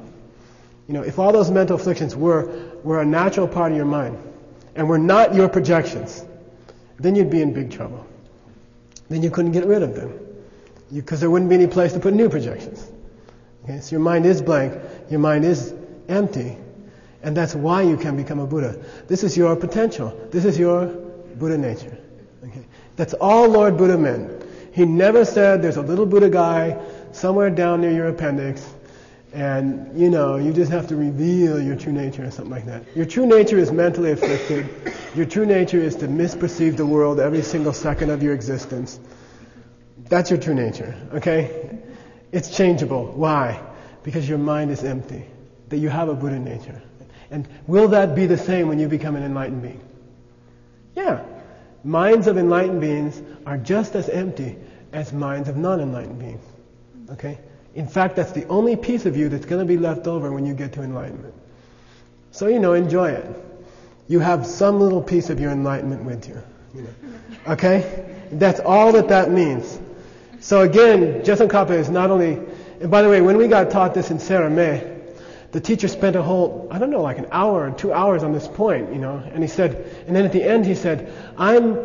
C: If all those mental afflictions were a natural part of your mind, and were not your projections, then you'd be in big trouble. Then you couldn't get rid of them. Because there wouldn't be any place to put new projections. Okay, so your mind is blank, your mind is empty, and that's why you can become a Buddha. This is your potential. This is your Buddha nature. Okay, that's all Lord Buddha meant. He never said there's a little Buddha guy somewhere down near your appendix, and you just have to reveal your true nature or something like that. Your true nature is mentally afflicted. Your true nature is to misperceive the world every single second of your existence. That's your true nature, okay? It's changeable. Why? Because your mind is empty. That you have a Buddha nature. And will that be the same when you become an enlightened being? Yeah. Minds of enlightened beings are just as empty as minds of non-enlightened beings. Okay? In fact, that's the only piece of you that's going to be left over when you get to enlightenment. So, enjoy it. You have some little piece of your enlightenment with you. Okay? That's all that means. So again, Jetsun Kappa is not only... And by the way, when we got taught this in Serame, the teacher spent like an hour or 2 hours on this point, and he said... And then at the end he said, I'm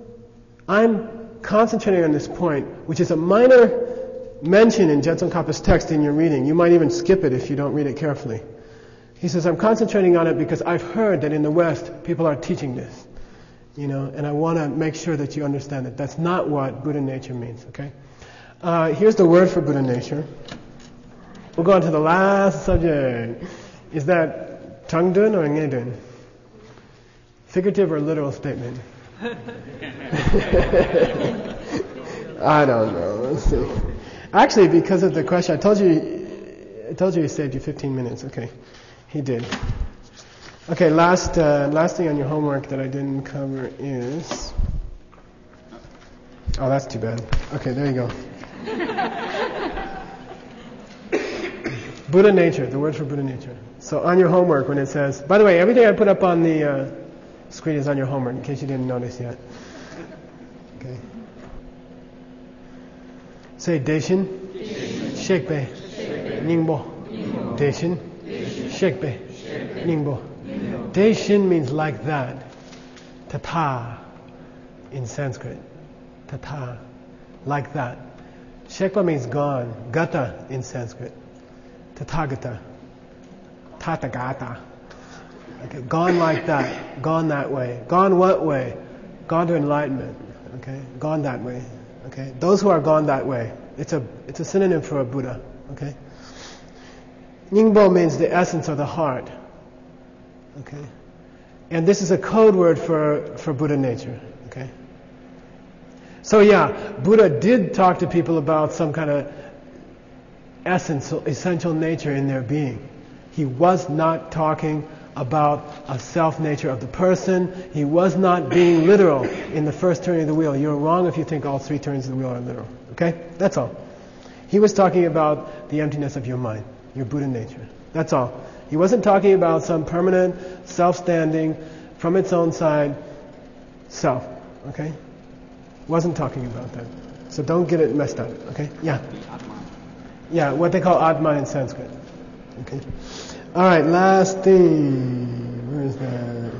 C: concentrating on this point, which is a minor mention in Jetsun Kappa's text in your reading. You might even skip it if you don't read it carefully. He says, I'm concentrating on it because I've heard that in the West, people are teaching this. And I want to make sure that you understand that that's not what Buddha nature means, okay? Here's the word for Buddha nature. We'll go on to the last subject. Is that Changdun or Ngedun? Figurative or literal statement? I don't know. Let's see. Actually, because of the question, I told you he saved you 15 minutes. Okay, he did. Okay, last thing on your homework that I didn't cover is... Oh, that's too bad. Okay, there you go. Buddha nature, the word for Buddha nature. So on your homework when it says... By the way, everything I put up on the screen is on your homework, in case you didn't notice yet. Okay. Say Daishin, Shekbe, Ningbo. Daishin, Shekbe, Ningbo. Daishin means like that. Tata in Sanskrit. Tata. Like that. Shekpa means gone. Gata in Sanskrit. Tathagata. Tathagata. Okay, gone like that. Gone that way. Gone what way? Gone to enlightenment. Okay, gone that way. Okay, those who are gone that way. It's a synonym for a Buddha. Okay. Nyingbo means the essence of the heart. Okay, and this is a code word for Buddha nature. Okay. So yeah, Buddha did talk to people about some kind of essential nature in their being. He was not talking about a self nature of the person. He was not being literal in the first turning of the wheel. You're wrong if you think all three turns of the wheel are literal. Okay? That's all. He was talking about the emptiness of your mind, your Buddha nature. That's all. He wasn't talking about some permanent, self-standing, from its own side self. Okay? Wasn't talking about that. So don't get it messed up. Okay? Yeah. Yeah, what they call Atma in Sanskrit. Okay? All right, last thing. Where is that?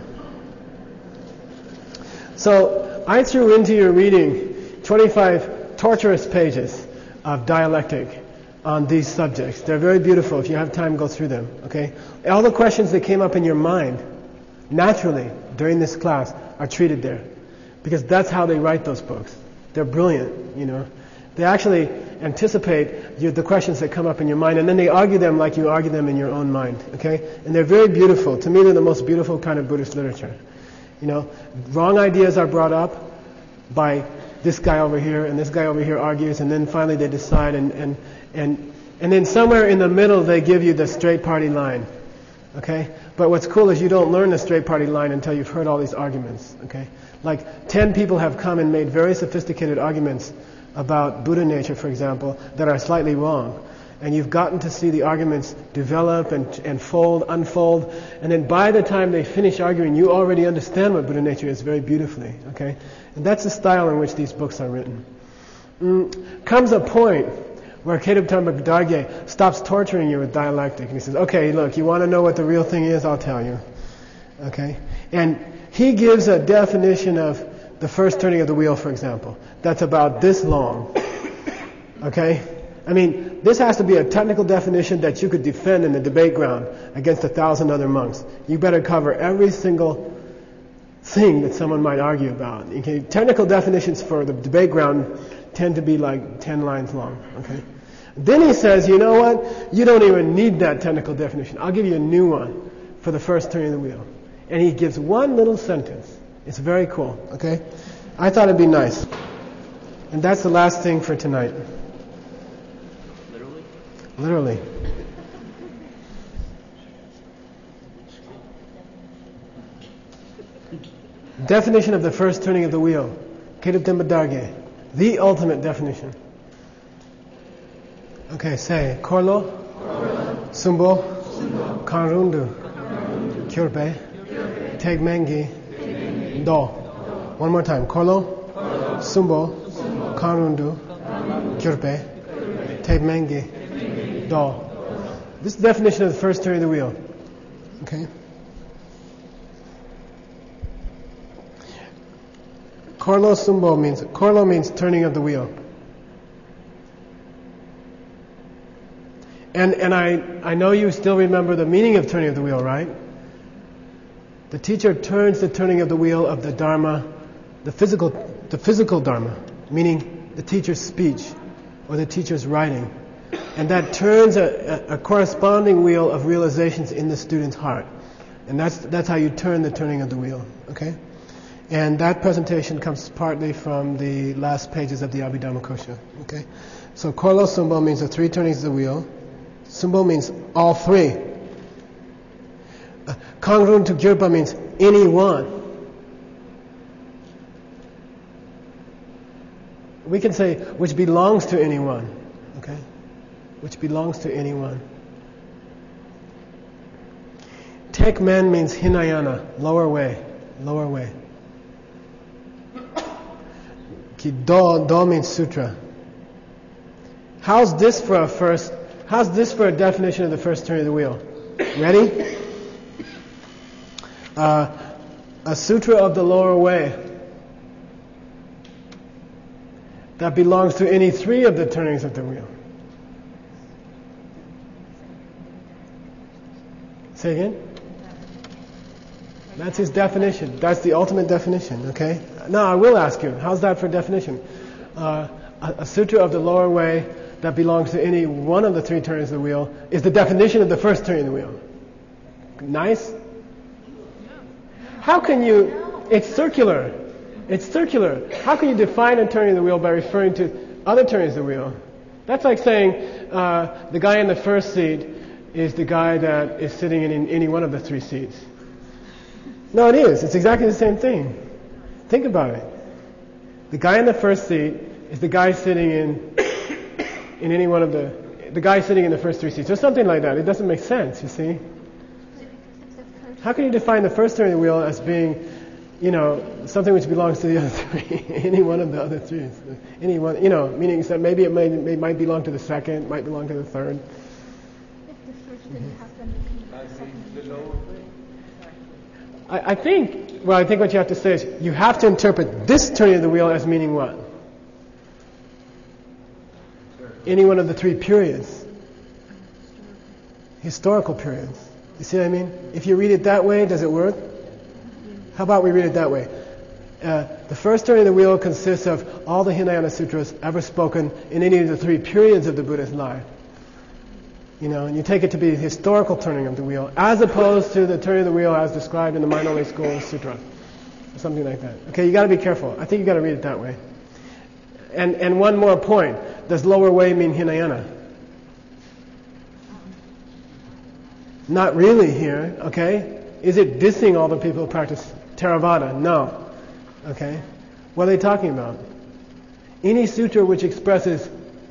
C: So I threw into your reading 25 torturous pages of dialectic on these subjects. They're very beautiful. If you have time, go through them. Okay? All the questions that came up in your mind naturally during this class are treated there, because that's how they write those books. They're brilliant, you know. They actually anticipate the questions that come up in your mind, and then they argue them like you argue them in your own mind. Okay? And they're very beautiful. To me, they're the most beautiful kind of Buddhist literature. You know, wrong ideas are brought up by this guy over here, and this guy over here argues, and then finally they decide, and then somewhere in the middle they give you the straight party line. Okay? But what's cool is you don't learn the straight party line until you've heard all these arguments. Okay? Like 10 people have come and made very sophisticated arguments about Buddha nature, for example, that are slightly wrong. And you've gotten to see the arguments develop and unfold, and then by the time they finish arguing, you already understand what Buddha nature is very beautifully. Okay? And that's the style in which these books are written. Comes a point where Kedabdharma Darge stops torturing you with dialectic, and he says, okay, look, you want to know what the real thing is? I'll tell you. Okay? And he gives a definition of the first turning of the wheel, for example, that's about this long. Okay? I mean, this has to be a technical definition that you could defend in the debate ground against 1,000 other monks. You better cover every single thing that someone might argue about. Okay? Technical definitions for the debate ground tend to be like 10 lines long. Okay? Then he says, you know what? You don't even need that technical definition. I'll give you a new one for the first turning of the wheel. And he gives one little sentence. It's very cool. Okay? I thought it'd be nice. And that's the last thing for tonight. Literally. Definition of the first turning of the wheel. Kedabdharma Darge. The ultimate definition. Okay, say. Korlo. Sumbo. Kanrundu. Kyurpe. Tegmengi. Do. One more time. Korlo. Sumbo. Kanrundu. Kyurpe. Tegmengi. Do. This is the definition of the first turning of the wheel. Okay? Korlo Sumbo means turning of the wheel. And I know you still remember the meaning of turning of the wheel, right? The teacher turns the turning of the wheel of the Dharma, the physical Dharma, meaning the teacher's speech or the teacher's writing. And that turns a corresponding wheel of realizations in the student's heart. And that's how you turn the turning of the wheel. Okay? And that presentation comes partly from the last pages of the Abhidharmakosha. Okay? So Korlo Sumbo means the three turnings of the wheel. Sumbo means all three. Kangrun to Gyurpa means any one. We can say which belongs to anyone. Okay? Which belongs to anyone. Tek men means Hinayana, lower way. Lower way. Do means sutra. How's this for a definition of the first turning of the wheel? Ready? a sutra of the lower way that belongs to any three of the turnings of the wheel. Say again? That's his definition. That's the ultimate definition, okay? Now I will ask you, how's that for definition? A sutra of the lower way that belongs to any one of the three turnings of the wheel is the definition of the first turning of the wheel. Nice? How can you... It's circular. It's circular. How can you define a turning of the wheel by referring to other turnings of the wheel? That's like saying the guy in the first seat is the guy that is sitting in any one of the three seats. No, it is. It's exactly the same thing. Think about it. The guy in the first seat is the guy sitting in any one of the guy sitting in the first three seats, or something like that. It doesn't make sense, you see. How can you define the first turning of the wheel as being, something which belongs to the other three, any one of the other three, any one, meaning that maybe it might belong to the second, might belong to the third.
D: If the first didn't happen, the second.
C: I think what you have to say is you have to interpret this turning of the wheel as meaning what? Any one of the three periods. Historical periods. You see what I mean? If you read it that way, does it work? How about we read it that way? The first turning of the wheel consists of all the Hinayana Sutras ever spoken in any of the three periods of the Buddha's life. And you take it to be the historical turning of the wheel, as opposed to the turning of the wheel as described in the Mind-Only School Sutra. Or something like that. Okay, you got to be careful. I think you got to read it that way. And one more point. Does lower way mean Hinayana? Not really here, okay? Is it dissing all the people who practice Theravada? No. Okay? What are they talking about? Any sutra which expresses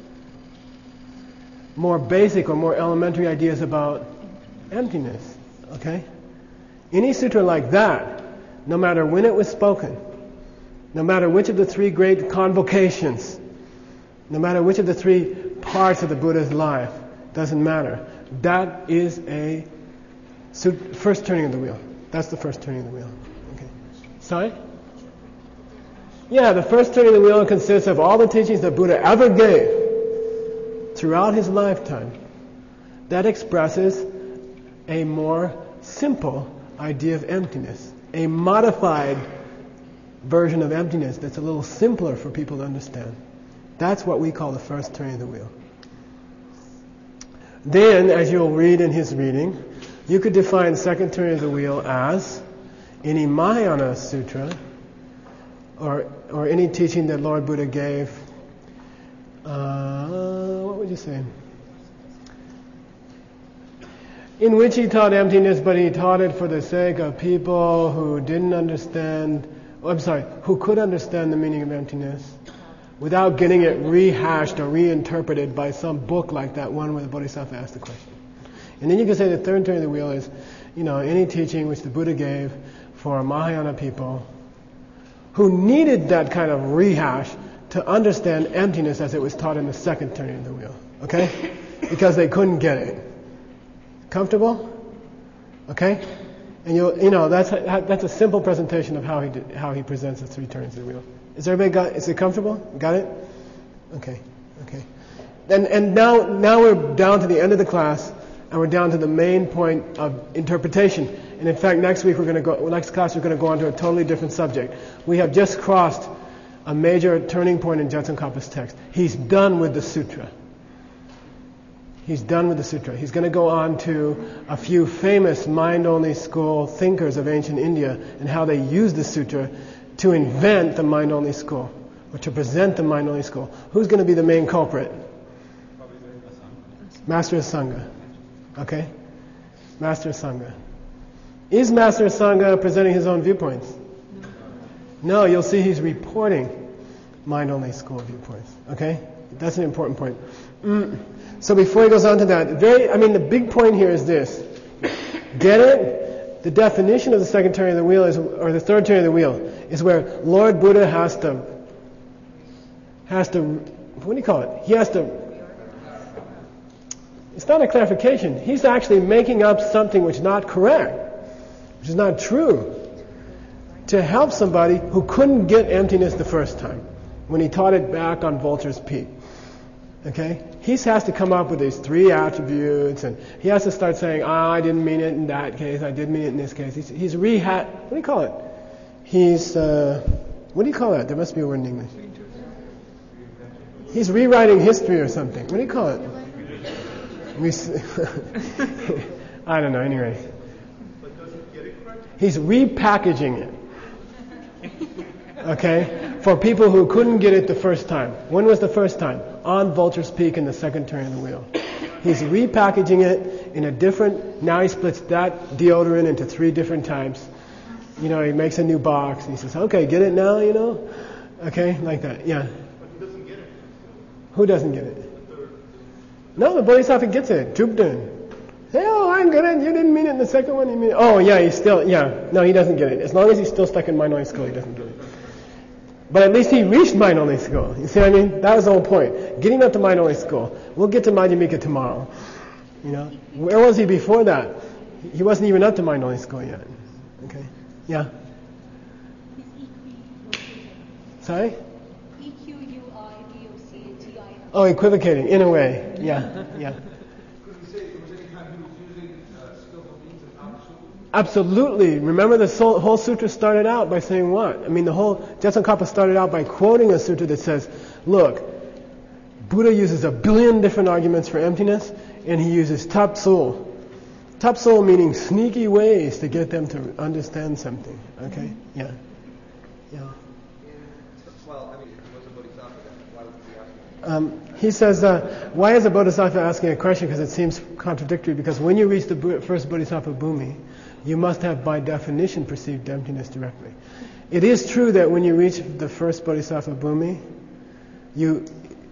C: more basic or more elementary ideas about emptiness. Okay? Any sutra like that, no matter when it was spoken, no matter which of the three great convocations, no matter which of the three parts of the Buddha's life, doesn't matter. That is a first turning of the wheel. That's the first turning of the wheel. Okay. Sorry? Yeah, the first turning of the wheel consists of all the teachings that Buddha ever gave throughout his lifetime. That expresses a more simple idea of emptiness, a modified version of emptiness that's a little simpler for people to understand. That's what we call the first turning of the wheel. Then, as you'll read in his reading, you could define second turning of the wheel as any Mahayana Sutra or any teaching that Lord Buddha gave. What would you say? In which he taught emptiness, but he taught it for the sake of people who didn't understand, who could understand the meaning of emptiness without getting it rehashed or reinterpreted by some book like that one where the Bodhisattva asked the question. And then you can say the third turning of the wheel is, any teaching which the Buddha gave for Mahayana people who needed that kind of rehash to understand emptiness as it was taught in the second turning of the wheel. Okay? Because they couldn't get it. Comfortable? Okay? And that's a simple presentation of how he presents the three turnings of the wheel. Is it comfortable? Got it? Okay. And now we're down to the end of the class, and we're down to the main point of interpretation. And in fact, next class we're going to go on to a totally different subject. We have just crossed a major turning point in Jetsunkapa's text. He's done with the sutra. He's going to go on to a few famous mind-only school thinkers of ancient India and how they used the sutra to invent the mind-only school, or to present the mind-only school. Who's going to be the main culprit? Master Sangha. Okay? Master Sangha. Is Master Sangha presenting his own viewpoints? No, you'll see he's reporting mind-only school viewpoints. Okay? That's an important point. So before he goes on to that, the big point here is this. Get it? The definition of the second turning of the wheel or the third turning of the wheel is where Lord Buddha has to, what do you call it? It's not a clarification. He's actually making up something which is not correct, which is not true. to help somebody who couldn't get emptiness the first time when he taught it back on Vulture's Peak. Okay? He has to come up with these 3 attributes, and he has to start saying, I didn't mean it in that case, I did mean it in this case. He's what do you call it? He's, what do you call that? There must be a word in English. He's rewriting history or something. What do you call it? I don't know, anyway. He's repackaging it. Okay? For people who couldn't get it the first time. When was the first time? On Vulture's Peak in the second turn of the wheel. He's repackaging it in a different, now he splits that deodorant into 3 different types. He makes a new box. And he says, okay, get it now, Okay, like that, yeah.
F: But he doesn't get it.
C: Who doesn't get it? No, the Bodhisattva gets it. Drupden. Hey, I get it. You didn't mean it in the second one. You mean it. Oh, yeah, no, he doesn't get it. As long as he's still stuck in mind-only school, he doesn't get it. But at least he reached mind-only school. You see what I mean? That was the whole point. Getting up to mind-only school. We'll get to Madhyamika tomorrow. Where was he before that? He wasn't even up to mind-only school yet. Okay. Yeah. Sorry?
D: EQUIVOCATI.
C: Oh, equivocating, in a way. Yeah.
F: Could we say there was any time he was using skillful means and absolute?
C: Absolutely. Remember the whole sutra started out by saying what? The whole Jetsun-Kappa started out by quoting a sutra that says, look, Buddha uses 1 billion different arguments for emptiness, and he uses tapsul. Tapsul meaning sneaky ways to get them to understand something. Okay? Yeah.
G: Well, what's a bodhisattva then? Why would he be asking?
C: He says, why is a bodhisattva asking a question? Because it seems contradictory. Because when you reach the first bodhisattva bhumi, you must have by definition perceived emptiness directly. It is true that when you reach the first bodhisattva bhumi, you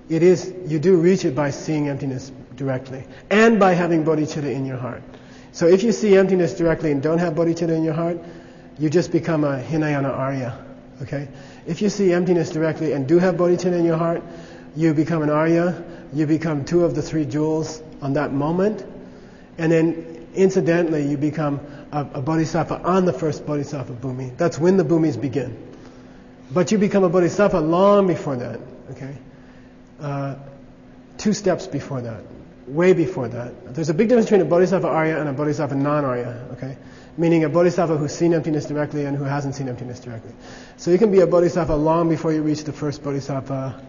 C: do reach it by seeing emptiness directly and by having bodhicitta in your heart. So if you see emptiness directly and don't have bodhicitta in your heart, you just become a Hinayana Arya. Okay? If you see emptiness directly and do have bodhicitta in your heart, you become an Arya, you become 2 of the 3 jewels on that moment, and then incidentally you become a bodhisattva on the first bodhisattva bhumi. That's when the bhumis begin. But you become a bodhisattva long before that. Okay? 2 steps before that. Way before that. There's a big difference between a bodhisattva Arya and a bodhisattva non-Arya. Okay? Meaning a bodhisattva who's seen emptiness directly and who hasn't seen emptiness directly. So you can be a bodhisattva long before you reach the first bodhisattva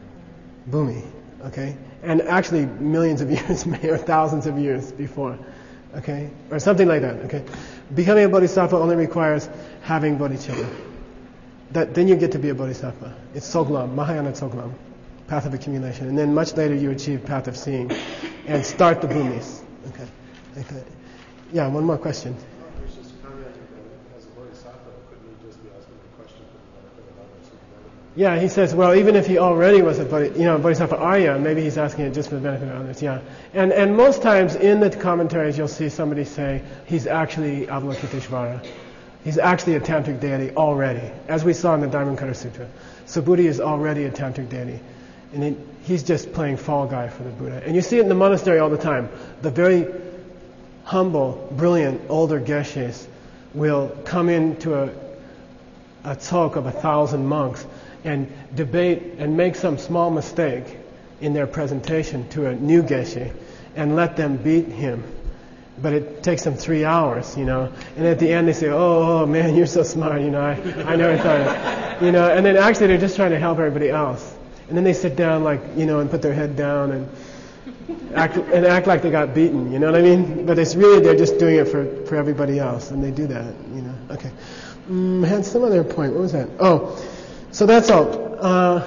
C: bhumi. Okay? And actually millions of years, or thousands of years before. Okay? Or something like that. Okay? Becoming a bodhisattva only requires having bodhicitta. Then you get to be a bodhisattva. It's Tsoglam, Mahayana Tsoglam. Path of accumulation. And then much later you achieve path of seeing and start the bhumis. Okay. Like that. Yeah, one more question.
J: There's just a caveat that as a bodhisattva, couldn't he just be asking a question for the benefit of others?
C: Yeah, he says, well, even if he already was a bodhisattva Arya, maybe he's asking it just for the benefit of others. Yeah. And most times in the commentaries you'll see somebody say he's actually Avalokiteshvara. He's actually a tantric deity already, as we saw in the Dharmankara Sutra. So Buddha is already a tantric deity. And he's just playing fall guy for the Buddha. And you see it in the monastery all the time. The very humble, brilliant, older geshes will come into a talk of 1,000 monks and debate and make some small mistake in their presentation to a new geshe and let them beat him. But it takes them 3 hours, And at the end they say, oh man, you're so smart, I never thought of it. And then actually they're just trying to help everybody else. And then they sit down and put their head down and act like they got beaten, you know what I mean? But it's really, they're just doing it for everybody else, and they do that, Okay. I had some other point. What was that? Oh, so that's all.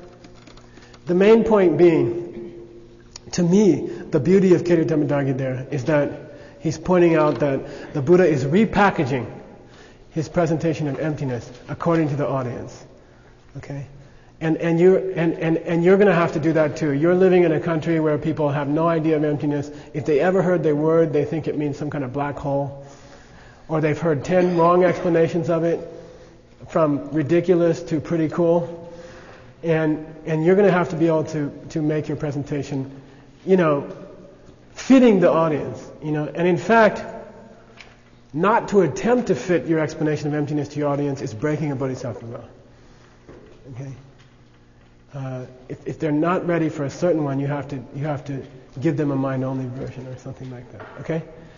C: The main point being, to me, the beauty of Ketu Dhammadagga there is that he's pointing out that the Buddha is repackaging his presentation of emptiness according to the audience. Okay? And you're going to have to do that too. You're living in a country where people have no idea of emptiness. If they ever heard the word, they think it means some kind of black hole. Or they've heard 10 wrong explanations of it, from ridiculous to pretty cool. And you're going to have to be able to make your presentation, fitting the audience. And in fact, Not to attempt to fit your explanation of emptiness to your audience is breaking a bodhisattva vow. Okay? If they're not ready for a certain one, you have to give them a mind-only version or something like that. Okay?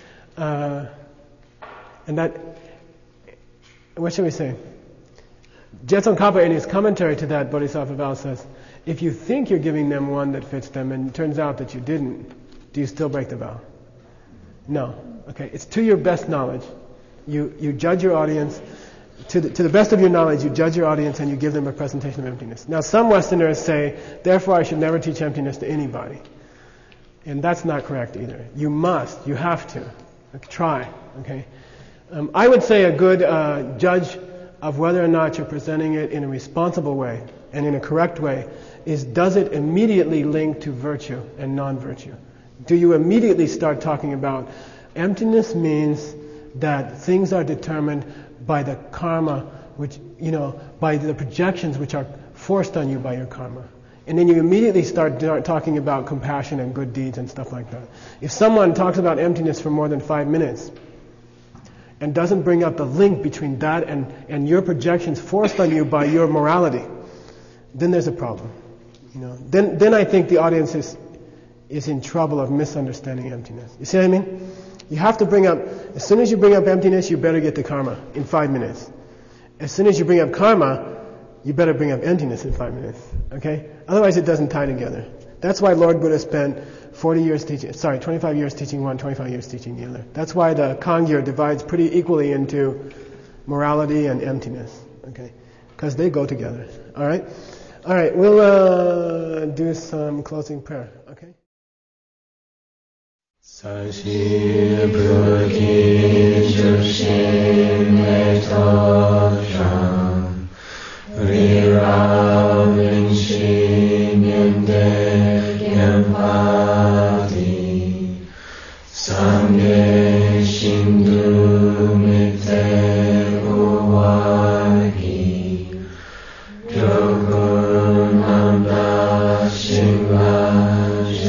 C: And that, what should we say? Jetson Kappa in his commentary to that bodhisattva vow says, if you think you're giving them one that fits them and it turns out that you didn't, do you still break the vow? No. Okay, it's to your best knowledge. You judge your audience. To the best of your knowledge, you judge your audience and you give them a presentation of emptiness. Now, some Westerners say, therefore I should never teach emptiness to anybody. And that's not correct either. You must. You have to. Try. Okay? I would say a good judge of whether or not you're presenting it in a responsible way and in a correct way is, does it immediately link to virtue and non-virtue? Do you immediately start talking about emptiness means that things are determined by the karma, which, by the projections which are forced on you by your karma. And then you immediately start talking about compassion and good deeds and stuff like that. If someone talks about emptiness for more than 5 minutes and doesn't bring up the link between that and your projections forced on you by your morality, then there's a problem. Then I think the audience is in trouble of misunderstanding emptiness. You see what I mean? You have to bring up, as soon as you bring up emptiness, you better get to karma in 5 minutes. As soon as you bring up karma, you better bring up emptiness in 5 minutes. Okay? Otherwise it doesn't tie together. That's why Lord Buddha spent 25 years teaching one, 25 years teaching the other. That's why the Kangyur divides pretty equally into morality and emptiness. Okay? Because they go together. Alright? Alright, we'll do some closing prayer. Okay?
B: Sashi Buddhi Jushin Metosham Rira Vinci Nyende Gyempati Sangye Shindu Mite Uwagi Jogunanda Shiva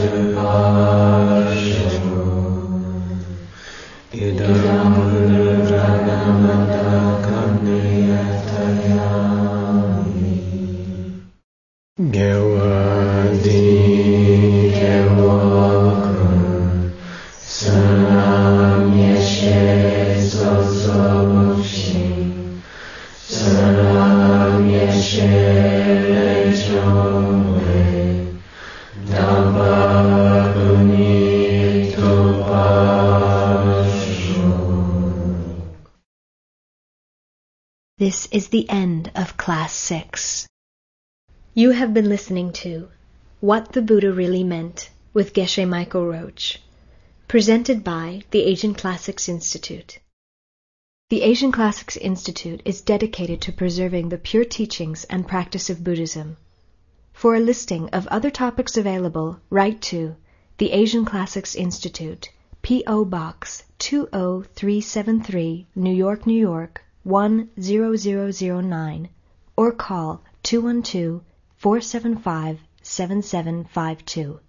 A: This is the end of Class 6. You have been listening to What the Buddha Really Meant with Geshe Michael Roach, presented by the Asian Classics Institute. The Asian Classics Institute is dedicated to preserving the pure teachings and practice of Buddhism. For a listing of other topics available, write to the Asian Classics Institute, P.O. Box 20373, New York, New York, 10009, or call 212-475-7752.